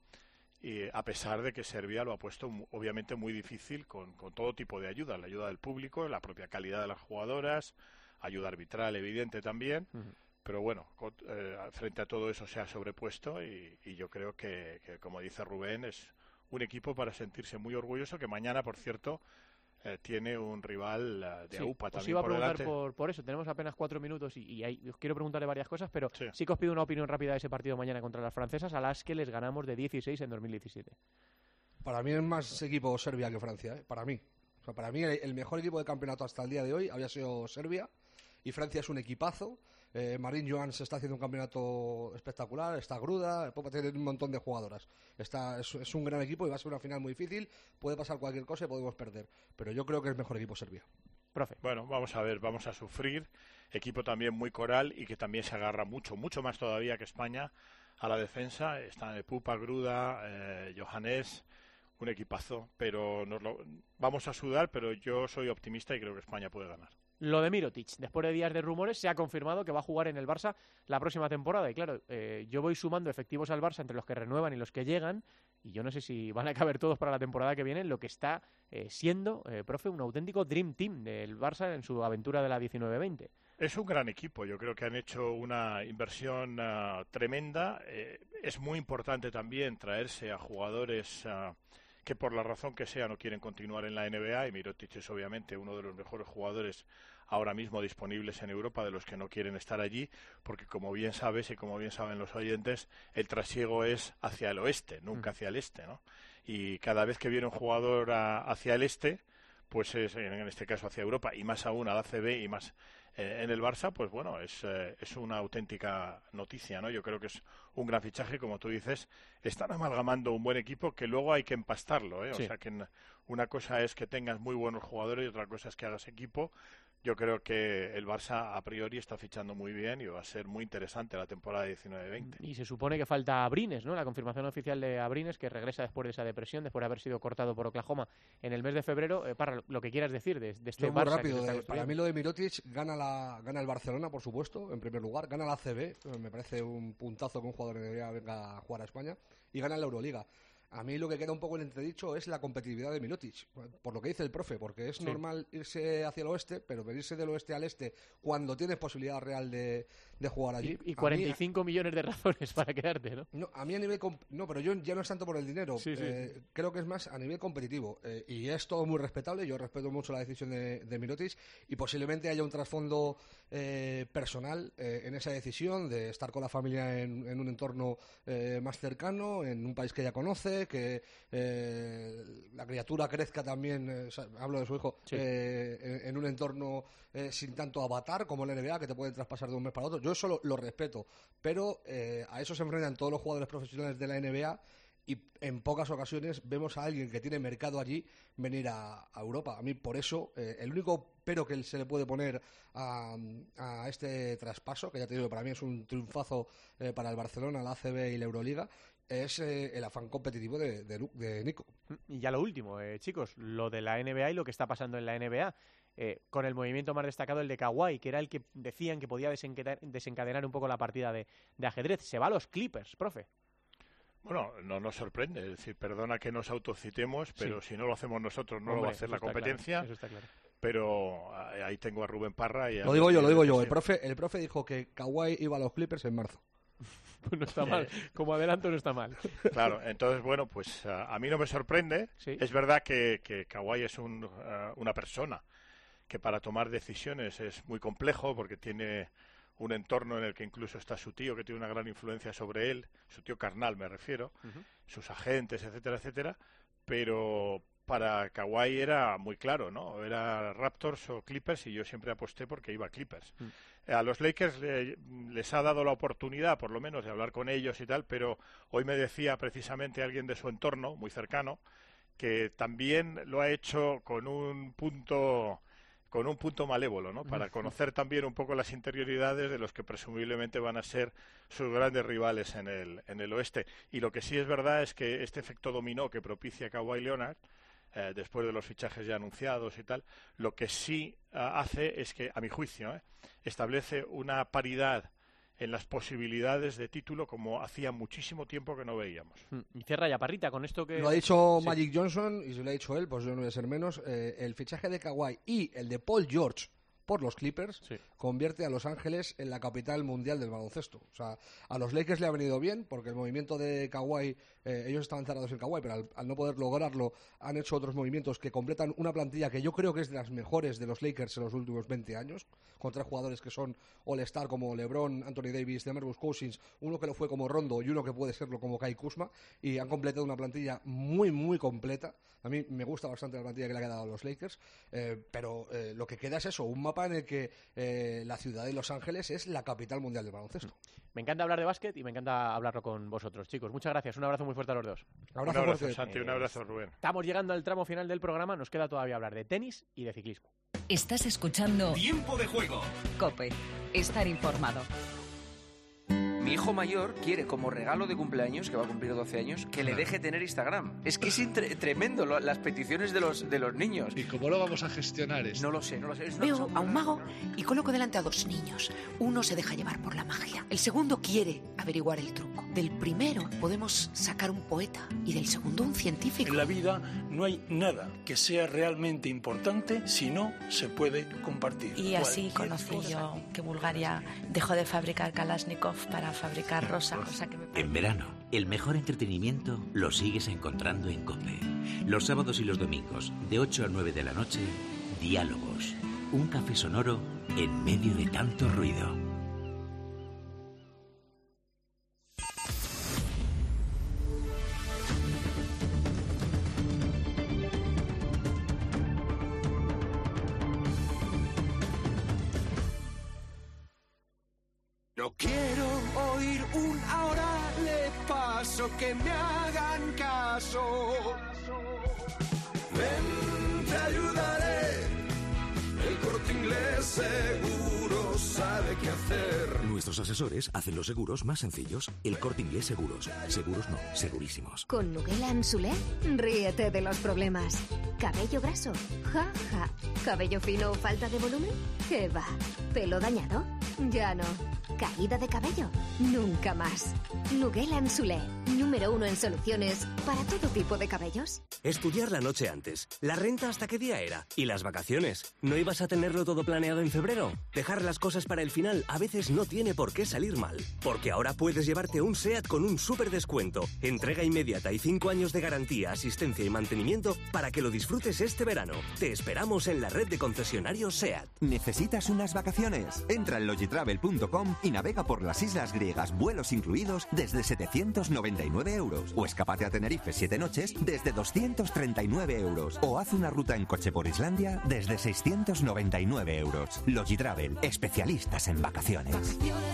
y a pesar de que Serbia lo ha puesto obviamente muy difícil con, con todo tipo de ayuda, la ayuda del público, la propia calidad de las jugadoras, ayuda arbitral evidente también, uh-huh. Pero bueno, con, eh, frente a todo eso se ha sobrepuesto y, y yo creo que, que, como dice Rubén, es un equipo para sentirse muy orgulloso, que mañana, por cierto, eh, tiene un rival uh, de sí, A U P A os también iba a por preguntar delante. Por, por eso, tenemos apenas cuatro minutos y, y ahí, os quiero preguntarle varias cosas, pero sí. sí que os pido una opinión rápida de ese partido mañana contra las francesas, a las que les ganamos de dieciséis en dos mil diecisiete. Para mí es más equipo Serbia que Francia, ¿eh? Para mí. O sea, para mí el, el mejor equipo de campeonato hasta el día de hoy había sido Serbia, y Francia es un equipazo. Eh, Marín Joans está haciendo un campeonato espectacular, está Gruda, puede tener un montón de jugadoras. Está, es, es un gran equipo y va a ser una final muy difícil, puede pasar cualquier cosa y podemos perder, pero yo creo que es mejor equipo Serbia. Profe. Bueno, vamos a ver, vamos a sufrir. Equipo también muy coral y que también se agarra mucho, mucho más todavía que España a la defensa. Están el Pupa, Gruda, eh, Johannes, un equipazo, pero nos lo, vamos a sudar, pero yo soy optimista y creo que España puede ganar. Lo de Mirotic, después de días de rumores, se ha confirmado que va a jugar en el Barça la próxima temporada. Y claro, eh, yo voy sumando efectivos al Barça entre los que renuevan y los que llegan, y yo no sé si van a caber todos para la temporada que viene, lo que está eh, siendo, eh, profe, un auténtico Dream Team del Barça en su aventura de la diecinueve veinte. Es un gran equipo, yo creo que han hecho una inversión uh, tremenda. Eh, es muy importante también traerse a jugadores uh, que por la razón que sea no quieren continuar en la N B A, y Mirotic es obviamente uno de los mejores jugadores ahora mismo disponibles en Europa, de los que no quieren estar allí, porque como bien sabes y como bien saben los oyentes, el trasiego es hacia el oeste, nunca hacia el este, ¿no? Y cada vez que viene un jugador a, hacia el este, pues es en este caso hacia Europa, y más aún al A C B y más eh, en el Barça, pues bueno, es, eh, es una auténtica noticia, ¿no? Yo creo que es un gran fichaje, como tú dices, están amalgamando un buen equipo que luego hay que empastarlo, ¿eh? Sí. O sea que una cosa es que tengas muy buenos jugadores y otra cosa es que hagas equipo. Yo creo que el Barça a priori está fichando muy bien y va a ser muy interesante la temporada diecinueve veinte. Y se supone que falta Abrines, ¿no? La confirmación oficial de Abrines, que regresa después de esa depresión, después de haber sido cortado por Oklahoma en el mes de febrero. Eh, para lo que quieras decir de, de este Yo Barça. Muy rápido, que de, para mí lo de Mirotic gana, la, gana el Barcelona, por supuesto, en primer lugar. Gana la A C B, me parece un puntazo que un jugador de N B A venga a jugar a España. Y gana la Euroliga. A mí lo que queda un poco en entredicho es la competitividad de Mirotic, por lo que dice el profe, porque es sí. normal irse hacia el oeste, pero venirse del oeste al este cuando tienes posibilidad real de, de jugar allí. Y, y cuarenta y cinco mí, millones de razones para quedarte, ¿no? No, a mí a nivel... No, pero yo ya no es tanto por el dinero, sí, sí, eh, sí. creo que es más a nivel competitivo. Eh, y es todo muy respetable, yo respeto mucho la decisión de, de Mirotic y posiblemente haya un trasfondo eh, personal eh, en esa decisión de estar con la familia en, en un entorno eh, más cercano, en un país que ya conoce, que eh, la criatura crezca también, eh, hablo de su hijo, sí. eh, en, en un entorno eh, sin tanto avatar como la N B A, que te pueden traspasar de un mes para otro. Yo eso lo, lo respeto, pero eh, a eso se enfrentan todos los jugadores profesionales de la N B A y en pocas ocasiones vemos a alguien que tiene mercado allí venir a, a Europa. A mí por eso, eh, el único pero que se le puede poner a, a este traspaso, que ya te digo, para mí es un triunfazo eh, para el Barcelona, la A C B y la Euroliga, es eh, el afán competitivo de, de, de Nico. Y ya lo último, eh, chicos, lo de la N B A y lo que está pasando en la N B A, eh, con el movimiento más destacado, el de Kawhi, que era el que decían que podía desencadenar, desencadenar un poco la partida de, de ajedrez. Se va a los Clippers, profe. Bueno, no nos sorprende, es decir, perdona que nos autocitemos, pero sí. si no lo hacemos nosotros no Hombre, lo va a hacer la competencia. Claro, eso está claro. Pero ahí tengo a Rubén Parra y a Lo digo yo, lo digo yo. El profe, el profe dijo que Kawhi iba a los Clippers en marzo. Pues no está mal, como adelanto no está mal. Claro, entonces, bueno, pues uh, a mí no me sorprende. Sí. Es verdad que, que Kawhi es un, uh, una persona que para tomar decisiones es muy complejo porque tiene un entorno en el que incluso está su tío, que tiene una gran influencia sobre él, su tío carnal me refiero, uh-huh. sus agentes, etcétera, etcétera, pero para Kawhi era muy claro, ¿no? Era Raptors o Clippers y yo siempre aposté porque iba a Clippers. Uh-huh. A los Lakers le, les ha dado la oportunidad, por lo menos, de hablar con ellos y tal, pero hoy me decía precisamente alguien de su entorno, muy cercano, que también lo ha hecho con un punto con un punto malévolo, ¿no? Para conocer también un poco las interioridades de los que presumiblemente van a ser sus grandes rivales en el, en el oeste. Y lo que sí es verdad es que este efecto dominó que propicia Kawhi Leonard, eh, después de los fichajes ya anunciados y tal, lo que sí uh, hace es que, a mi juicio, eh, establece una paridad en las posibilidades de título como hacía muchísimo tiempo que no veíamos. Y cierra ya Parrita con esto que... Lo ha dicho sí. Magic Johnson, y si lo ha dicho él, pues yo no voy a ser menos. Eh, el fichaje de Kawhi y el de Paul George por los Clippers sí. convierte a Los Ángeles en la capital mundial del baloncesto. O sea, a los Lakers le ha venido bien porque el movimiento de Kawhi, eh, ellos estaban cerrados en Kawhi, pero al, al no poder lograrlo han hecho otros movimientos que completan una plantilla que yo creo que es de las mejores de los Lakers en los últimos veinte años, con tres jugadores que son All-Star como LeBron, Anthony Davis, DeMarcus Cousins, uno que lo fue como Rondo y uno que puede serlo como Kai Kuzma, y han completado una plantilla muy, muy completa. A mí me gusta bastante la plantilla que le ha quedado a los Lakers, eh, pero eh, lo que queda es eso, un mapa en el que eh, la ciudad de Los Ángeles es la capital mundial del baloncesto. Me encanta hablar de básquet y me encanta hablarlo con vosotros, chicos. Muchas gracias, un abrazo muy fuerte a los dos. Abrazo un abrazo, fuerte. Santi, un abrazo, Rubén. Estamos llegando al tramo final del programa, nos queda todavía hablar de tenis y de ciclismo. Estás escuchando Tiempo de Juego. COPE, estar informado. Mi hijo mayor quiere como regalo de cumpleaños, que va a cumplir doce años, que le deje tener Instagram. Es que es entre, tremendo lo, las peticiones de los, de los niños. ¿Y cómo lo vamos a gestionar esto? No lo sé, no lo sé. Es Veo a un mago y coloco delante a dos niños. Uno se deja llevar por la magia. El segundo quiere averiguar el truco. Del primero podemos sacar un poeta y del segundo un científico. En la vida no hay nada que sea realmente importante si no se puede compartir. Y así conocí yo que Bulgaria dejó de fabricar Kalashnikov para fabricar rosa, cosa que me... En verano, el mejor entretenimiento lo sigues encontrando en COPE. Los sábados y los domingos, de ocho a nueve de la noche, Diálogos. Un café sonoro en medio de tanto ruido. No quiero oír un ahora le paso, que me hagan caso. Ven, te ayudaré. El Corte Inglés seguro sabe qué hacer. Nuestros asesores hacen los seguros más sencillos. El Corte Inglés Seguros. Seguros no, segurísimos. Con Nuguel Ansulé, ríete de los problemas. ¿Cabello graso? Ja, ja. ¿Cabello fino o falta de volumen? ¿Qué va? ¿Pelo dañado? Ya no. ¿Caída de cabello? Nunca más. Nuguela en Sulé, número uno en soluciones para todo tipo de cabellos. Estudiar la noche antes. ¿La renta hasta qué día era? ¿Y las vacaciones? ¿No ibas a tenerlo todo planeado en febrero? Dejar las cosas para el final a veces no tiene por qué salir mal. Porque ahora puedes llevarte un SEAT con un súper descuento. Entrega inmediata y cinco años de garantía, asistencia y mantenimiento para que lo disfrutes este verano. Te esperamos en la red de concesionarios SEAT. ¿Necesitas unas vacaciones? Entra en logitravel punto com y navega por las islas griegas, vuelos incluidos, desde setecientos noventa y nueve euros. O escápate a Tenerife siete noches desde doscientos treinta y nueve euros. O haz una ruta en coche por Islandia desde seiscientos noventa y nueve euros. Logitravel, especialistas en vacaciones.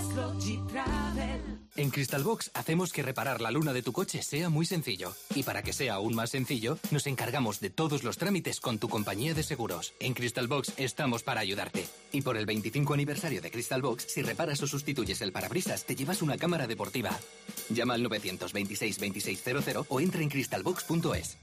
En Crystalbox hacemos que reparar la luna de tu coche sea muy sencillo. Y para que sea aún más sencillo, nos encargamos de todos los trámites con tu compañía de seguros. En Crystalbox estamos para ayudarte. Y por el veinticinco aniversario de Crystalbox, si reparas o sustituyes el parabrisas, te llevas una cámara deportiva. Llama al novecientos veintiséis veintiséis cero cero o entra en crystalbox punto es.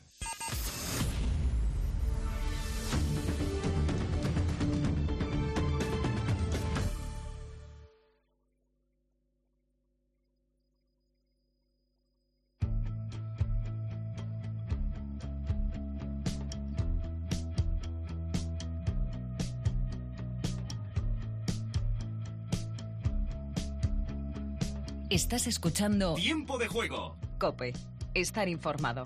Estás escuchando Tiempo de Juego. COPE. Estar informado.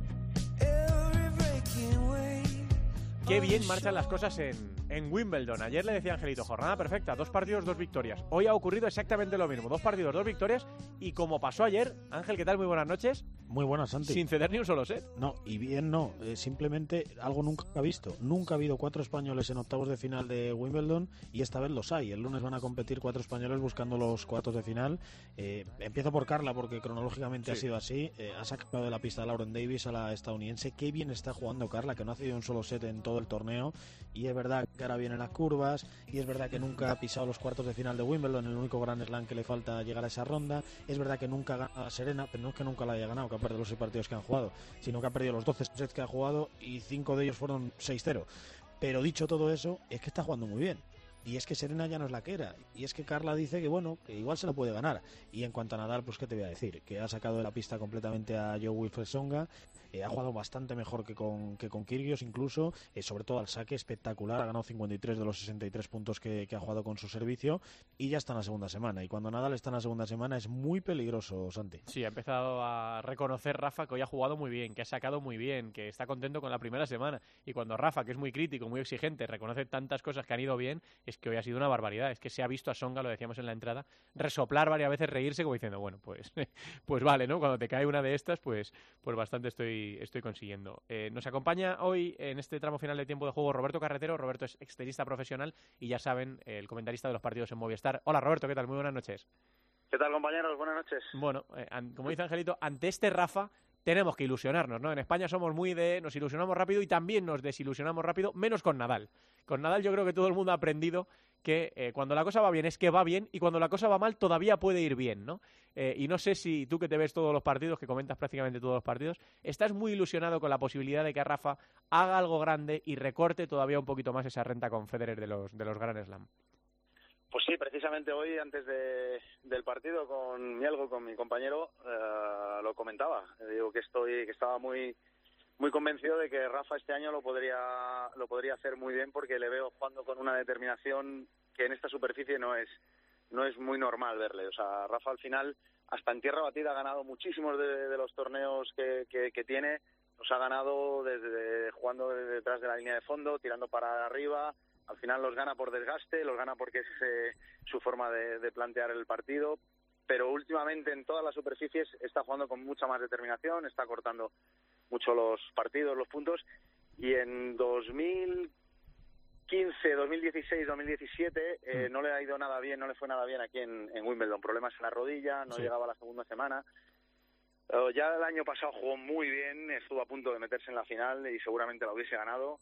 Qué bien marchan las cosas en, en Wimbledon. Ayer le decía Angelito, jornada perfecta, dos partidos, dos victorias. Hoy ha ocurrido exactamente lo mismo, dos partidos, dos victorias. Y como pasó ayer, Ángel, ¿qué tal? Muy buenas noches. Muy buenas, Santi. Sin ceder ni un solo set. No, y bien no, eh, simplemente algo nunca visto. Nunca ha habido cuatro españoles en octavos de final de Wimbledon y esta vez los hay. El lunes van a competir cuatro españoles buscando los cuartos de final. Eh, empiezo por Carla porque cronológicamente sí. ha sido así. Eh, ha sacado de la pista a Lauren Davis, a la estadounidense. Qué bien está jugando Carla, que no ha cedido un solo set en todo el torneo. Y es verdad que ahora vienen las curvas y es verdad que nunca ha pisado los cuartos de final de Wimbledon, el único Grand Slam que le falta llegar a esa ronda. Es verdad que nunca ha ganado a Serena, pero no es que nunca la haya ganado, que ha perdido los seis partidos que han jugado, sino que ha perdido los doce sets que ha jugado y cinco de ellos fueron seis cero. Pero dicho todo eso, es que está jugando muy bien. Y es que Serena ya no es la que era. Y es que Carla dice que bueno, que igual se lo puede ganar. Y en cuanto a Nadal, pues qué te voy a decir, que ha sacado de la pista completamente a Joe Wilfred Tsonga. Eh, ha jugado bastante mejor que con, que con Kyrgios incluso, eh, sobre todo al saque espectacular, ha ganado cincuenta y tres de los sesenta y tres puntos que, que ha jugado con su servicio y ya está en la segunda semana. Y cuando Nadal está en la segunda semana es muy peligroso, Santi. Sí, ha empezado a reconocer Rafa que hoy ha jugado muy bien, que ha sacado muy bien, que está contento con la primera semana. Y cuando Rafa, que es muy crítico, muy exigente, reconoce tantas cosas que han ido bien, es que hoy ha sido una barbaridad. Es que se ha visto a Tsonga, lo decíamos en la entrada, resoplar varias veces, reírse como diciendo, bueno, pues, pues vale, ¿no? Cuando te cae una de estas, pues, pues bastante estoy, estoy consiguiendo. Eh, nos acompaña hoy en este tramo final de Tiempo de Juego Roberto Carretero. Roberto es extenista profesional y ya saben, el comentarista de los partidos en Movistar. Hola Roberto, ¿qué tal? Muy buenas noches. ¿Qué tal, compañeros? Buenas noches. Bueno, eh, an- como dice Angelito, ante este Rafa tenemos que ilusionarnos, ¿no? En España somos muy de... nos ilusionamos rápido y también nos desilusionamos rápido, menos con Nadal. Con Nadal yo creo que todo el mundo ha aprendido que eh, cuando la cosa va bien es que va bien y cuando la cosa va mal todavía puede ir bien, ¿no? Eh, y no sé si tú que te ves todos los partidos, que comentas prácticamente todos los partidos, estás muy ilusionado con la posibilidad de que Rafa haga algo grande y recorte todavía un poquito más esa renta con Federer de los, de los Grand Slam. Pues sí, precisamente hoy, antes de, del partido con Mielgo, con mi compañero, eh, lo comentaba. Digo que estoy, que estaba muy, muy convencido de que Rafa este año lo podría, lo podría hacer muy bien porque le veo jugando con una determinación que en esta superficie no es, no es muy normal verle. O sea, Rafa al final, hasta en tierra batida, ha ganado muchísimos de, de los torneos que, que, que tiene. Los ha ganado desde jugando desde detrás de la línea de fondo, tirando para arriba. Al final los gana por desgaste, los gana porque es eh, su forma de, de plantear el partido, pero últimamente en todas las superficies está jugando con mucha más determinación, está cortando mucho los partidos, los puntos, y en dos mil quince, dos mil dieciséis, dos mil diecisiete eh, no le ha ido nada bien, no le fue nada bien aquí en, en Wimbledon, problemas en la rodilla, no sí. llegaba a la segunda semana. Uh, ya el año pasado jugó muy bien, estuvo a punto de meterse en la final y seguramente la hubiese ganado.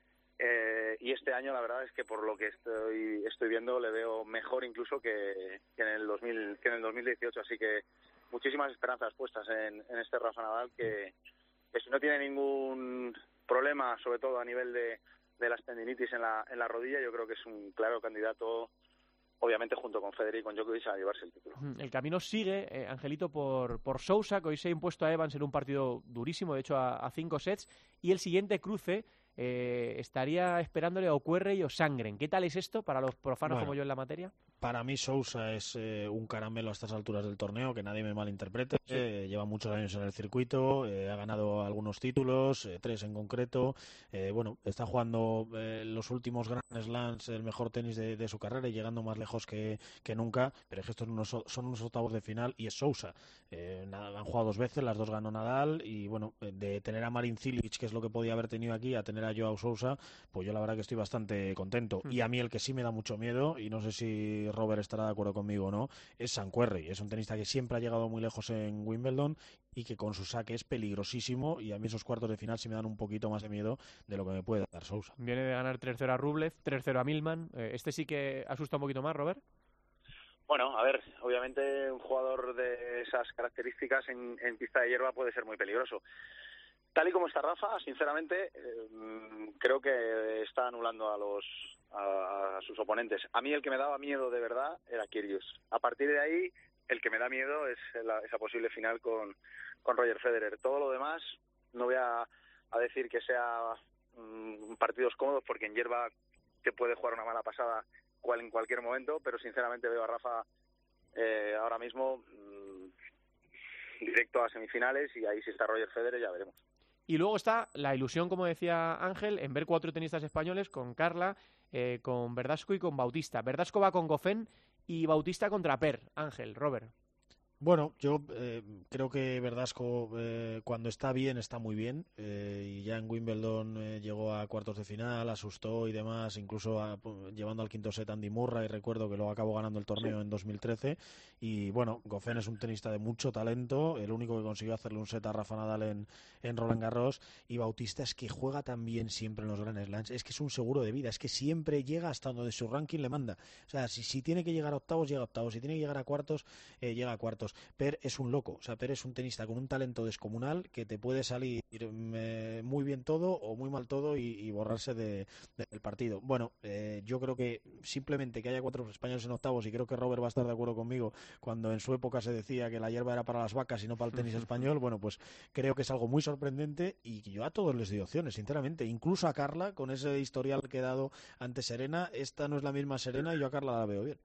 Eh, y este año la verdad es que por lo que estoy estoy viendo le veo mejor incluso que, que en el dos mil que en el dos mil dieciocho, así que muchísimas esperanzas puestas en, en este Rafa Nadal que, que si no tiene ningún problema, sobre todo a nivel de, de las tendinitis en la en la rodilla, yo creo que es un claro candidato obviamente junto con Federer y con Djokovic a llevarse el título. El camino sigue, eh, Angelito, por, por Sousa, que hoy se ha impuesto a Evans en un partido durísimo, de hecho a, a cinco sets, y el siguiente cruce eh, estaría esperándole a Ocuerre y Osangren. ¿Qué tal es esto para los profanos Bueno, como yo en la materia? Para mí Sousa es eh, un caramelo a estas alturas del torneo, que nadie me malinterprete. Sí. Eh, lleva muchos años en el circuito, eh, ha ganado algunos títulos, eh, tres en concreto. Eh, bueno, está jugando eh, los últimos Grand Slams, el mejor tenis de, de su carrera y llegando más lejos que, que nunca. Pero es que estos unos, son unos octavos de final y es Sousa. Eh, han jugado dos veces, las dos ganó Nadal y bueno, de tener a Marin Cilic, que es lo que podía haber tenido aquí, a tener a Joao Sousa, pues yo la verdad que estoy bastante contento. Mm. Y a mí el que sí me da mucho miedo, y no sé si Robert estará de acuerdo conmigo o no, es Sam Querrey. Es un tenista que siempre ha llegado muy lejos en Wimbledon y que con su saque es peligrosísimo, y a mí esos cuartos de final sí me dan un poquito más de miedo de lo que me puede dar Sousa. Viene de ganar tres cero a Rublev, tres cero a Millman. Este sí que asusta un poquito más, Robert. Bueno, a ver, obviamente un jugador de esas características en, en pista de hierba puede ser muy peligroso. Tal y como está Rafa, sinceramente, eh, creo que está anulando a los a, a sus oponentes. A mí el que me daba miedo de verdad era Kyrgios. A partir de ahí, el que me da miedo es la, esa posible final con, con Roger Federer. Todo lo demás, no voy a, a decir que sea um, partidos cómodos, porque en hierba te puede jugar una mala pasada cual en cualquier momento, pero sinceramente veo a Rafa eh, ahora mismo um, directo a semifinales, y ahí si está Roger Federer ya veremos. Y luego está la ilusión, como decía Ángel, en ver cuatro tenistas españoles con Carla, eh, con Verdasco y con Bautista. Verdasco va con Goffin y Bautista contra Per. Ángel, Robert. Bueno, yo eh, creo que Verdasco eh, cuando está bien, está muy bien, eh, y ya en Wimbledon eh, llegó a cuartos de final, asustó y demás, incluso a, llevando al quinto set Andy Murray, recuerdo que luego acabó ganando el torneo sí. en dos mil trece, y bueno, Goffin es un tenista de mucho talento, el único que consiguió hacerle un set a Rafa Nadal en, en Roland Garros, y Bautista es que juega tan bien siempre en los Grand Slams, es que es un seguro de vida, es que siempre llega hasta donde su ranking le manda, o sea, si, si tiene que llegar a octavos, llega a octavos, si tiene que llegar a cuartos, eh, llega a cuartos. Per es un loco, o sea, Per es un tenista con un talento descomunal que te puede salir eh, muy bien todo o muy mal todo y, y borrarse de, de, del partido. Bueno, eh, yo creo que simplemente que haya cuatro españoles en octavos, y creo que Robert va a estar de acuerdo conmigo cuando en su época se decía que la hierba era para las vacas y no para el tenis español, bueno, pues creo que es algo muy sorprendente y que yo a todos les doy opciones, sinceramente, incluso a Carla, con ese historial que he dado ante Serena, esta no es la misma Serena y yo a Carla la veo bien.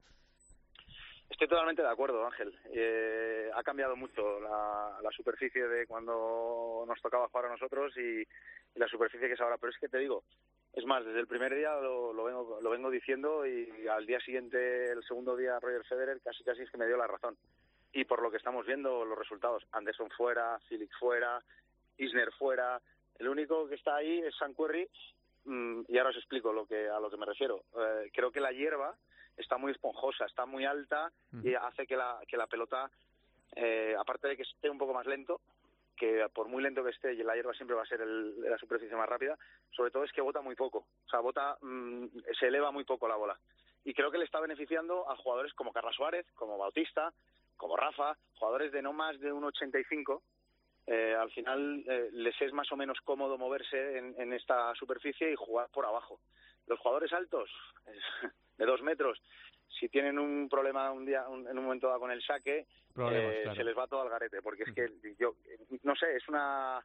Estoy totalmente de acuerdo, Ángel. Eh, ha cambiado mucho la, la superficie de cuando nos tocaba jugar a nosotros y, y la superficie que es ahora. Pero es que te digo, es más, desde el primer día lo, lo, vengo, lo vengo diciendo, y al día siguiente, el segundo día, Roger Federer casi casi es que me dio la razón. Y por lo que estamos viendo, los resultados, Anderson fuera, Cilic fuera, Isner fuera, el único que está ahí es Sam Querrey, mmm, y ahora os explico lo que, a lo que me refiero. Eh, creo que la hierba está muy esponjosa, está muy alta y hace que la que la pelota, eh, aparte de que esté un poco más lento, que por muy lento que esté, y la hierba siempre va a ser el, la superficie más rápida, sobre todo es que bota muy poco, o sea, bota, mmm, se eleva muy poco la bola. Y creo que le está beneficiando a jugadores como Carla Suárez, como Bautista, como Rafa, jugadores de no más de uno ochenta y cinco. Eh, al final eh, les es más o menos cómodo moverse en, en esta superficie y jugar por abajo. Los jugadores altos, eh, de dos metros, si tienen un problema un día, un, en un momento dado con el saque, eh, claro. se les va todo al garete, porque es que yo, no sé, es una...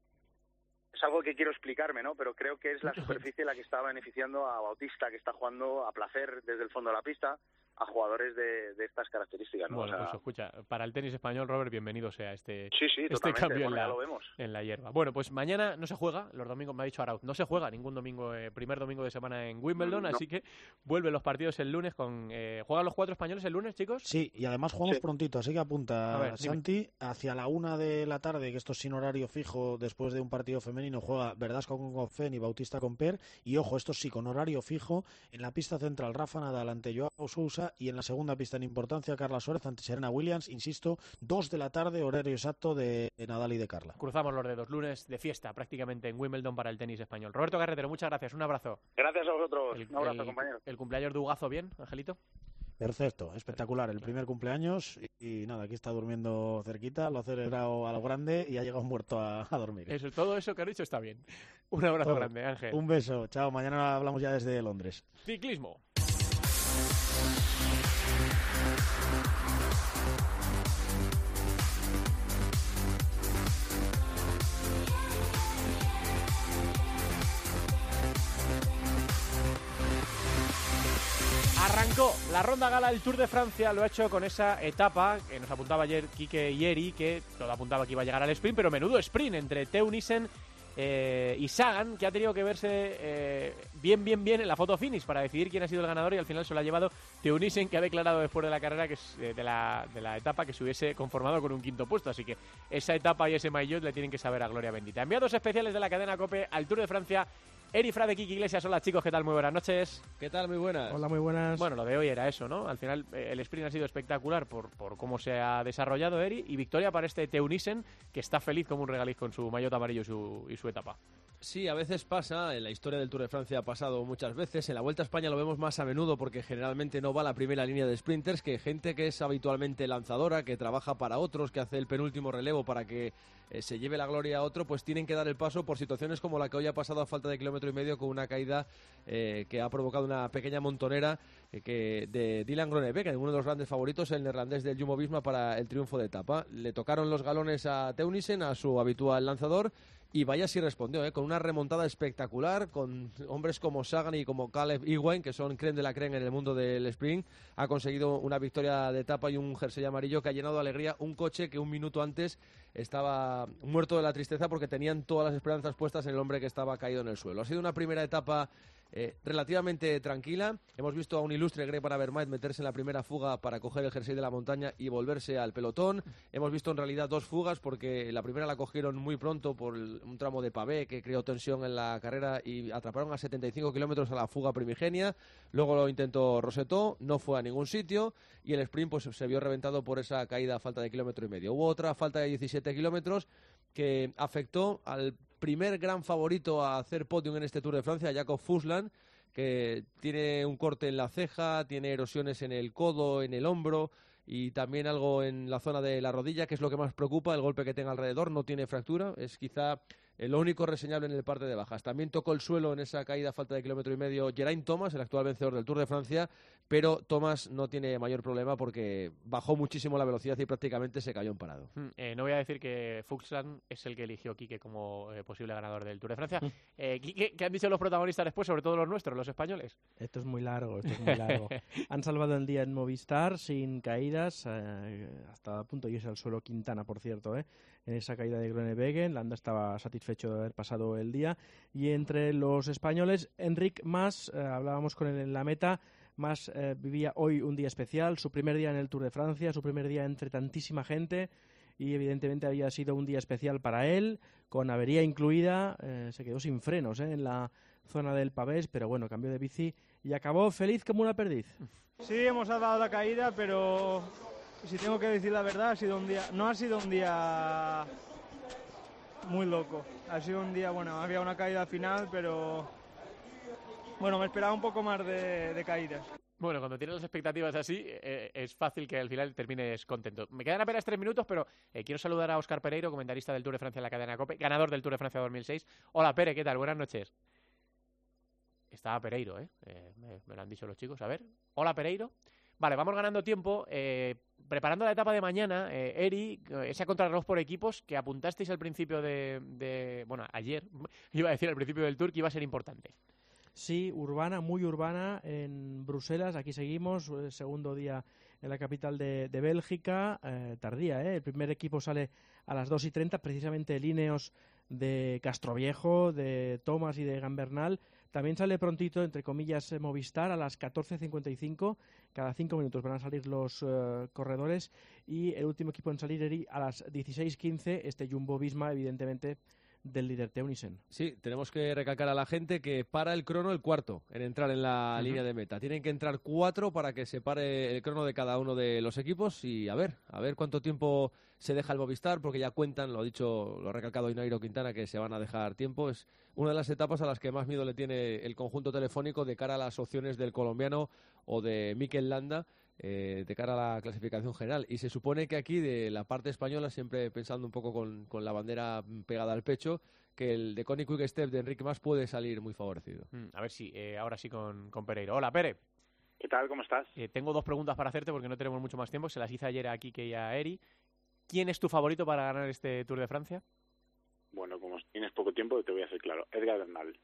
Es algo que quiero explicarme, ¿no? Pero creo que es la superficie la que está beneficiando a Bautista, que está jugando a placer desde el fondo de la pista, a jugadores de, de estas características, ¿no? Bueno, o sea... pues escucha, para el tenis español, Robert, bienvenido sea este, sí, sí, este cambio bueno, en, la, lo vemos. en la hierba. Bueno, pues mañana no se juega, los domingos, me ha dicho Arauz, no se juega ningún domingo, eh, primer domingo de semana en Wimbledon, mm, no. Así que vuelven los partidos el lunes con... Eh, ¿Juegan los cuatro españoles el lunes, chicos? Sí, y además jugamos sí. prontito, así que apunta, ver, Santi, dime. hacia la una de la tarde, que esto es sin horario fijo, después de un partido femenino, juega Verdasco con Goffin y Bautista con Per, y ojo, esto sí, con horario fijo, en la pista central Rafa Nadal ante Joao Sousa, y en la segunda pista en importancia Carla Suárez ante Serena Williams, insisto, dos de la tarde, horario exacto de Nadal y de Carla. Cruzamos los dedos, lunes de fiesta prácticamente en Wimbledon para el tenis español. Roberto Carretero, muchas gracias, un abrazo. Gracias a vosotros, el, un abrazo, el, compañero. ¿El cumpleaños de Ugazo bien, Angelito? Perfecto, espectacular, el primer cumpleaños y, y nada, aquí está durmiendo cerquita, lo ha celebrado a lo grande y ha llegado muerto a, a dormir. Eso, todo eso que has dicho está bien. Un abrazo Todo. grande, Ángel. Un beso, chao, mañana hablamos ya desde Londres. Ciclismo. Kiko, la ronda gala del Tour de Francia lo ha hecho con esa etapa que nos apuntaba ayer Quique y Eri, que todo apuntaba que iba a llegar al sprint, pero menudo sprint entre Teunissen eh, y Sagan, que ha tenido que verse eh, bien, bien, bien en la foto finish para decidir quién ha sido el ganador, y al final se lo ha llevado Teunissen, que ha declarado después de la carrera, que es, eh, de, la, de la etapa, que se hubiese conformado con un quinto puesto. Así que esa etapa y ese maillot le tienen que saber a gloria bendita. Enviados especiales de la cadena COPE al Tour de Francia, Eri Frade, Kiki Iglesias. Hola chicos, ¿qué tal? Muy buenas noches. ¿Qué tal? Muy buenas. Hola, muy buenas. Bueno, lo de hoy era eso, ¿no? Al final eh, el sprint ha sido espectacular por, por cómo se ha desarrollado Eri, y victoria para este Teunissen, que está feliz como un regaliz con su maillot amarillo y su, y su etapa. Sí, a veces pasa, en la historia del Tour de Francia ha pasado muchas veces, en la Vuelta a España lo vemos más a menudo porque generalmente no va a la primera línea de sprinters, que gente que es habitualmente lanzadora, que trabaja para otros, que hace el penúltimo relevo para que eh, se lleve la gloria a otro, pues tienen que dar el paso por situaciones como la que hoy ha pasado a falta de kilómetro y medio, con una caída eh, que ha provocado una pequeña montonera eh, que de Dylan Groenewegen, uno de los grandes favoritos, el neerlandés del Jumbo-Visma, para el triunfo de etapa. Le tocaron los galones a Teunissen, a su habitual lanzador, y vaya si respondió, ¿eh? Con una remontada espectacular, con hombres como Sagan y como Caleb Ewan, que son creme de la creme en el mundo del sprint. Ha conseguido una victoria de etapa y un jersey amarillo que ha llenado de alegría un coche que un minuto antes estaba muerto de la tristeza porque tenían todas las esperanzas puestas en el hombre que estaba caído en el suelo. Ha sido una primera etapa Eh, relativamente tranquila. Hemos visto a un ilustre Greg Van Avermaet meterse en la primera fuga para coger el jersey de la montaña y volverse al pelotón. Hemos visto en realidad dos fugas, porque la primera la cogieron muy pronto por el, un tramo de pavé que creó tensión en la carrera, y atraparon a setenta y cinco kilómetros a la fuga primigenia. Luego lo intentó Rosetó, no fue a ningún sitio, y el sprint pues se vio reventado por esa caída a falta de kilómetro y medio. Hubo otra falta de diecisiete kilómetros que afectó al primer gran favorito a hacer podium en este Tour de Francia, Jakob Fuglsang, que tiene un corte en la ceja, tiene erosiones en el codo, en el hombro y también algo en la zona de la rodilla, que es lo que más preocupa. El golpe que tenga alrededor, no tiene fractura, es quizá lo único reseñable en el parte de bajas. También tocó el suelo en esa caída a falta de kilómetro y medio Geraint Thomas, el actual vencedor del Tour de Francia, pero Thomas no tiene mayor problema porque bajó muchísimo la velocidad y prácticamente se cayó en parado. Mm, eh, no voy a decir que Fuglsang es el que eligió Quique como eh, posible ganador del Tour de Francia. Mm. Eh, Quique, ¿qué han dicho los protagonistas después, sobre todo los nuestros, los españoles? Esto es muy largo, esto es muy largo. Han salvado el día en Movistar sin caídas, eh, hasta a punto de irse al suelo Quintana, por cierto, eh. En esa caída de Groenewegen, Landa estaba satisfecho de haber pasado el día. Y entre los españoles, Enric Mas, eh, hablábamos con él en la meta. Mas eh, vivía hoy un día especial, su primer día en el Tour de Francia, su primer día entre tantísima gente, y evidentemente había sido un día especial para él, con avería incluida. Eh, se quedó sin frenos eh, en la zona del pavés, pero bueno, cambió de bici y acabó feliz como una perdiz. Sí, hemos salvado la caída, pero si tengo que decir la verdad, ha sido un día, no ha sido un día muy loco. Ha sido un día, bueno, había una caída final, pero bueno, me esperaba un poco más de, de caídas. Bueno, cuando tienes las expectativas así, eh, es fácil que al final termines contento. Me quedan apenas tres minutos, pero eh, quiero saludar a Óscar Pereiro, comentarista del Tour de Francia en la cadena COPE, ganador del Tour de Francia dos mil seis. Hola, Pere, ¿qué tal? Buenas noches. Estaba Pereiro, ¿eh? eh me, me lo han dicho los chicos. A ver. Hola, Pereiro. Vale, vamos ganando tiempo. Eh, preparando la etapa de mañana, eh, Eri, ese contrarreloj por equipos que apuntasteis al principio de, de... Bueno, ayer, iba a decir al principio del Tour, que iba a ser importante. Sí, urbana, muy urbana, en Bruselas. Aquí seguimos, el segundo día en la capital de, de Bélgica. Eh, tardía, ¿eh? El primer equipo sale a las dos y treinta, precisamente el Ineos de Castroviejo, de Thomas y de Gambernal. También sale prontito, entre comillas, Movistar a las catorce cincuenta y cinco. Cada cinco minutos van a salir los uh, corredores. Y el último equipo en salir Eri, a las dieciséis quince, este Jumbo-Visma, evidentemente, del líder Teunissen. Sí, tenemos que recalcar a la gente que para el crono el cuarto en entrar en la uh-huh. línea de meta. Tienen que entrar cuatro para que se pare el crono de cada uno de los equipos y a ver, a ver cuánto tiempo se deja el Movistar, porque ya cuentan, lo ha dicho, lo ha recalcado hoy Nairo Quintana, que se van a dejar tiempo. Es una de las etapas a las que más miedo le tiene el conjunto telefónico de cara a las opciones del colombiano o de Mikel Landa, Eh, de cara a la clasificación general. Y se supone que aquí, de la parte española, siempre pensando un poco con, con la bandera pegada al pecho, que el de Koenig Quick Step de Enrique Mas puede salir muy favorecido. Mm, a ver si, eh, ahora sí con, con Pereiro. Hola, Pere. ¿Qué tal? ¿Cómo estás? Eh, tengo dos preguntas para hacerte porque no tenemos mucho más tiempo. Se las hice ayer a Quique y a Eri. ¿Quién es tu favorito para ganar este Tour de Francia? Bueno, como tienes poco tiempo, te voy a hacer claro. Edgar Bernal.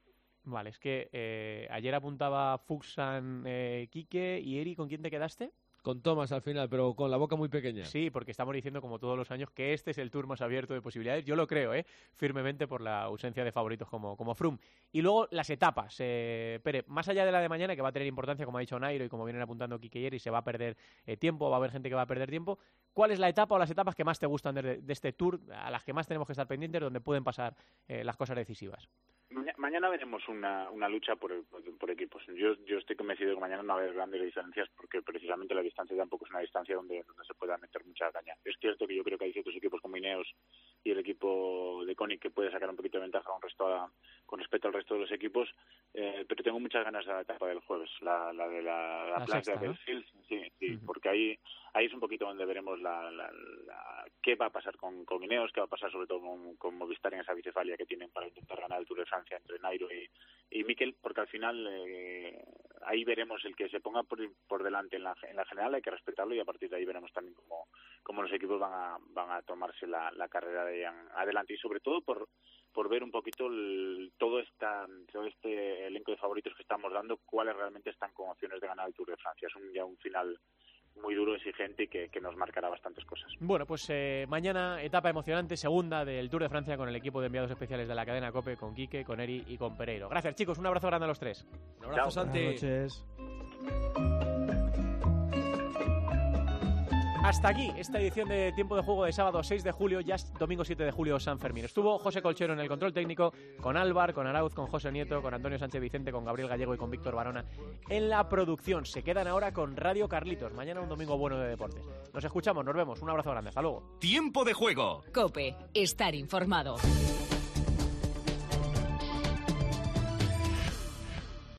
Vale, es que eh, ayer apuntaba Fuxan, eh, Quique y Eri, ¿con quién te quedaste? Con Thomas al final, pero con la boca muy pequeña. Sí, porque estamos diciendo, como todos los años, que este es el tour más abierto de posibilidades. Yo lo creo, ¿eh? Firmemente, por la ausencia de favoritos como, como Froome. Y luego las etapas. Eh, Pere, más allá de la de mañana, que va a tener importancia, como ha dicho Nairo y como vienen apuntando Quique y Eri, se va a perder eh, tiempo, va a haber gente que va a perder tiempo. ¿Cuál es la etapa o las etapas que más te gustan de, de este tour, a las que más tenemos que estar pendientes, donde pueden pasar eh, las cosas decisivas? Mañana veremos una, una lucha por, por, por equipos. Yo, yo estoy convencido de que mañana no va a haber grandes diferencias porque precisamente la distancia tampoco es una distancia donde, donde se pueda meter mucha caña. Es cierto que yo creo que hay ciertos equipos como Ineos y el equipo de Koenig que puede sacar un poquito de ventaja con, resto a, con respecto al resto de los equipos, eh, pero tengo muchas ganas de la etapa del jueves, la, la de la, la, la plaza de Belfield, ¿no? Sí, sí, uh-huh. Porque ahí ahí es un poquito donde veremos la, la, la, qué va a pasar con, con Ineos, qué va a pasar sobre todo con, con Movistar en esa bicefalia que tienen para intentar ganar el Tour de Francia entre Nairo y, y Mikel, porque al final eh, ahí veremos el que se ponga por, por delante en la, en la general, hay que respetarlo y a partir de ahí veremos también cómo, cómo los equipos van a, van a tomarse la, la carrera de adelante y sobre todo por por ver un poquito el, todo esta todo este elenco de favoritos que estamos dando, cuáles realmente están con opciones de ganar el Tour de Francia. Es un, ya un final muy duro, exigente y que, que nos marcará bastantes cosas. Bueno, pues eh, mañana etapa emocionante, segunda del Tour de Francia con el equipo de enviados especiales de la cadena COPE, con Quique, con Eri y con Pereiro. Gracias, chicos, un abrazo grande a los tres. Un abrazo, Santi. Buenas noches. Hasta aquí esta edición de Tiempo de Juego de sábado seis de julio, ya es domingo siete de julio, San Fermín. Estuvo José Colchero en el control técnico, con Álvar, con Arauz, con José Nieto, con Antonio Sánchez Vicente, con Gabriel Gallego y con Víctor Barona en la producción. Se quedan ahora con Radio Carlitos. Mañana un domingo bueno de deportes. Nos escuchamos, nos vemos. Un abrazo grande. Hasta luego. Tiempo de Juego. COPE. Estar informado.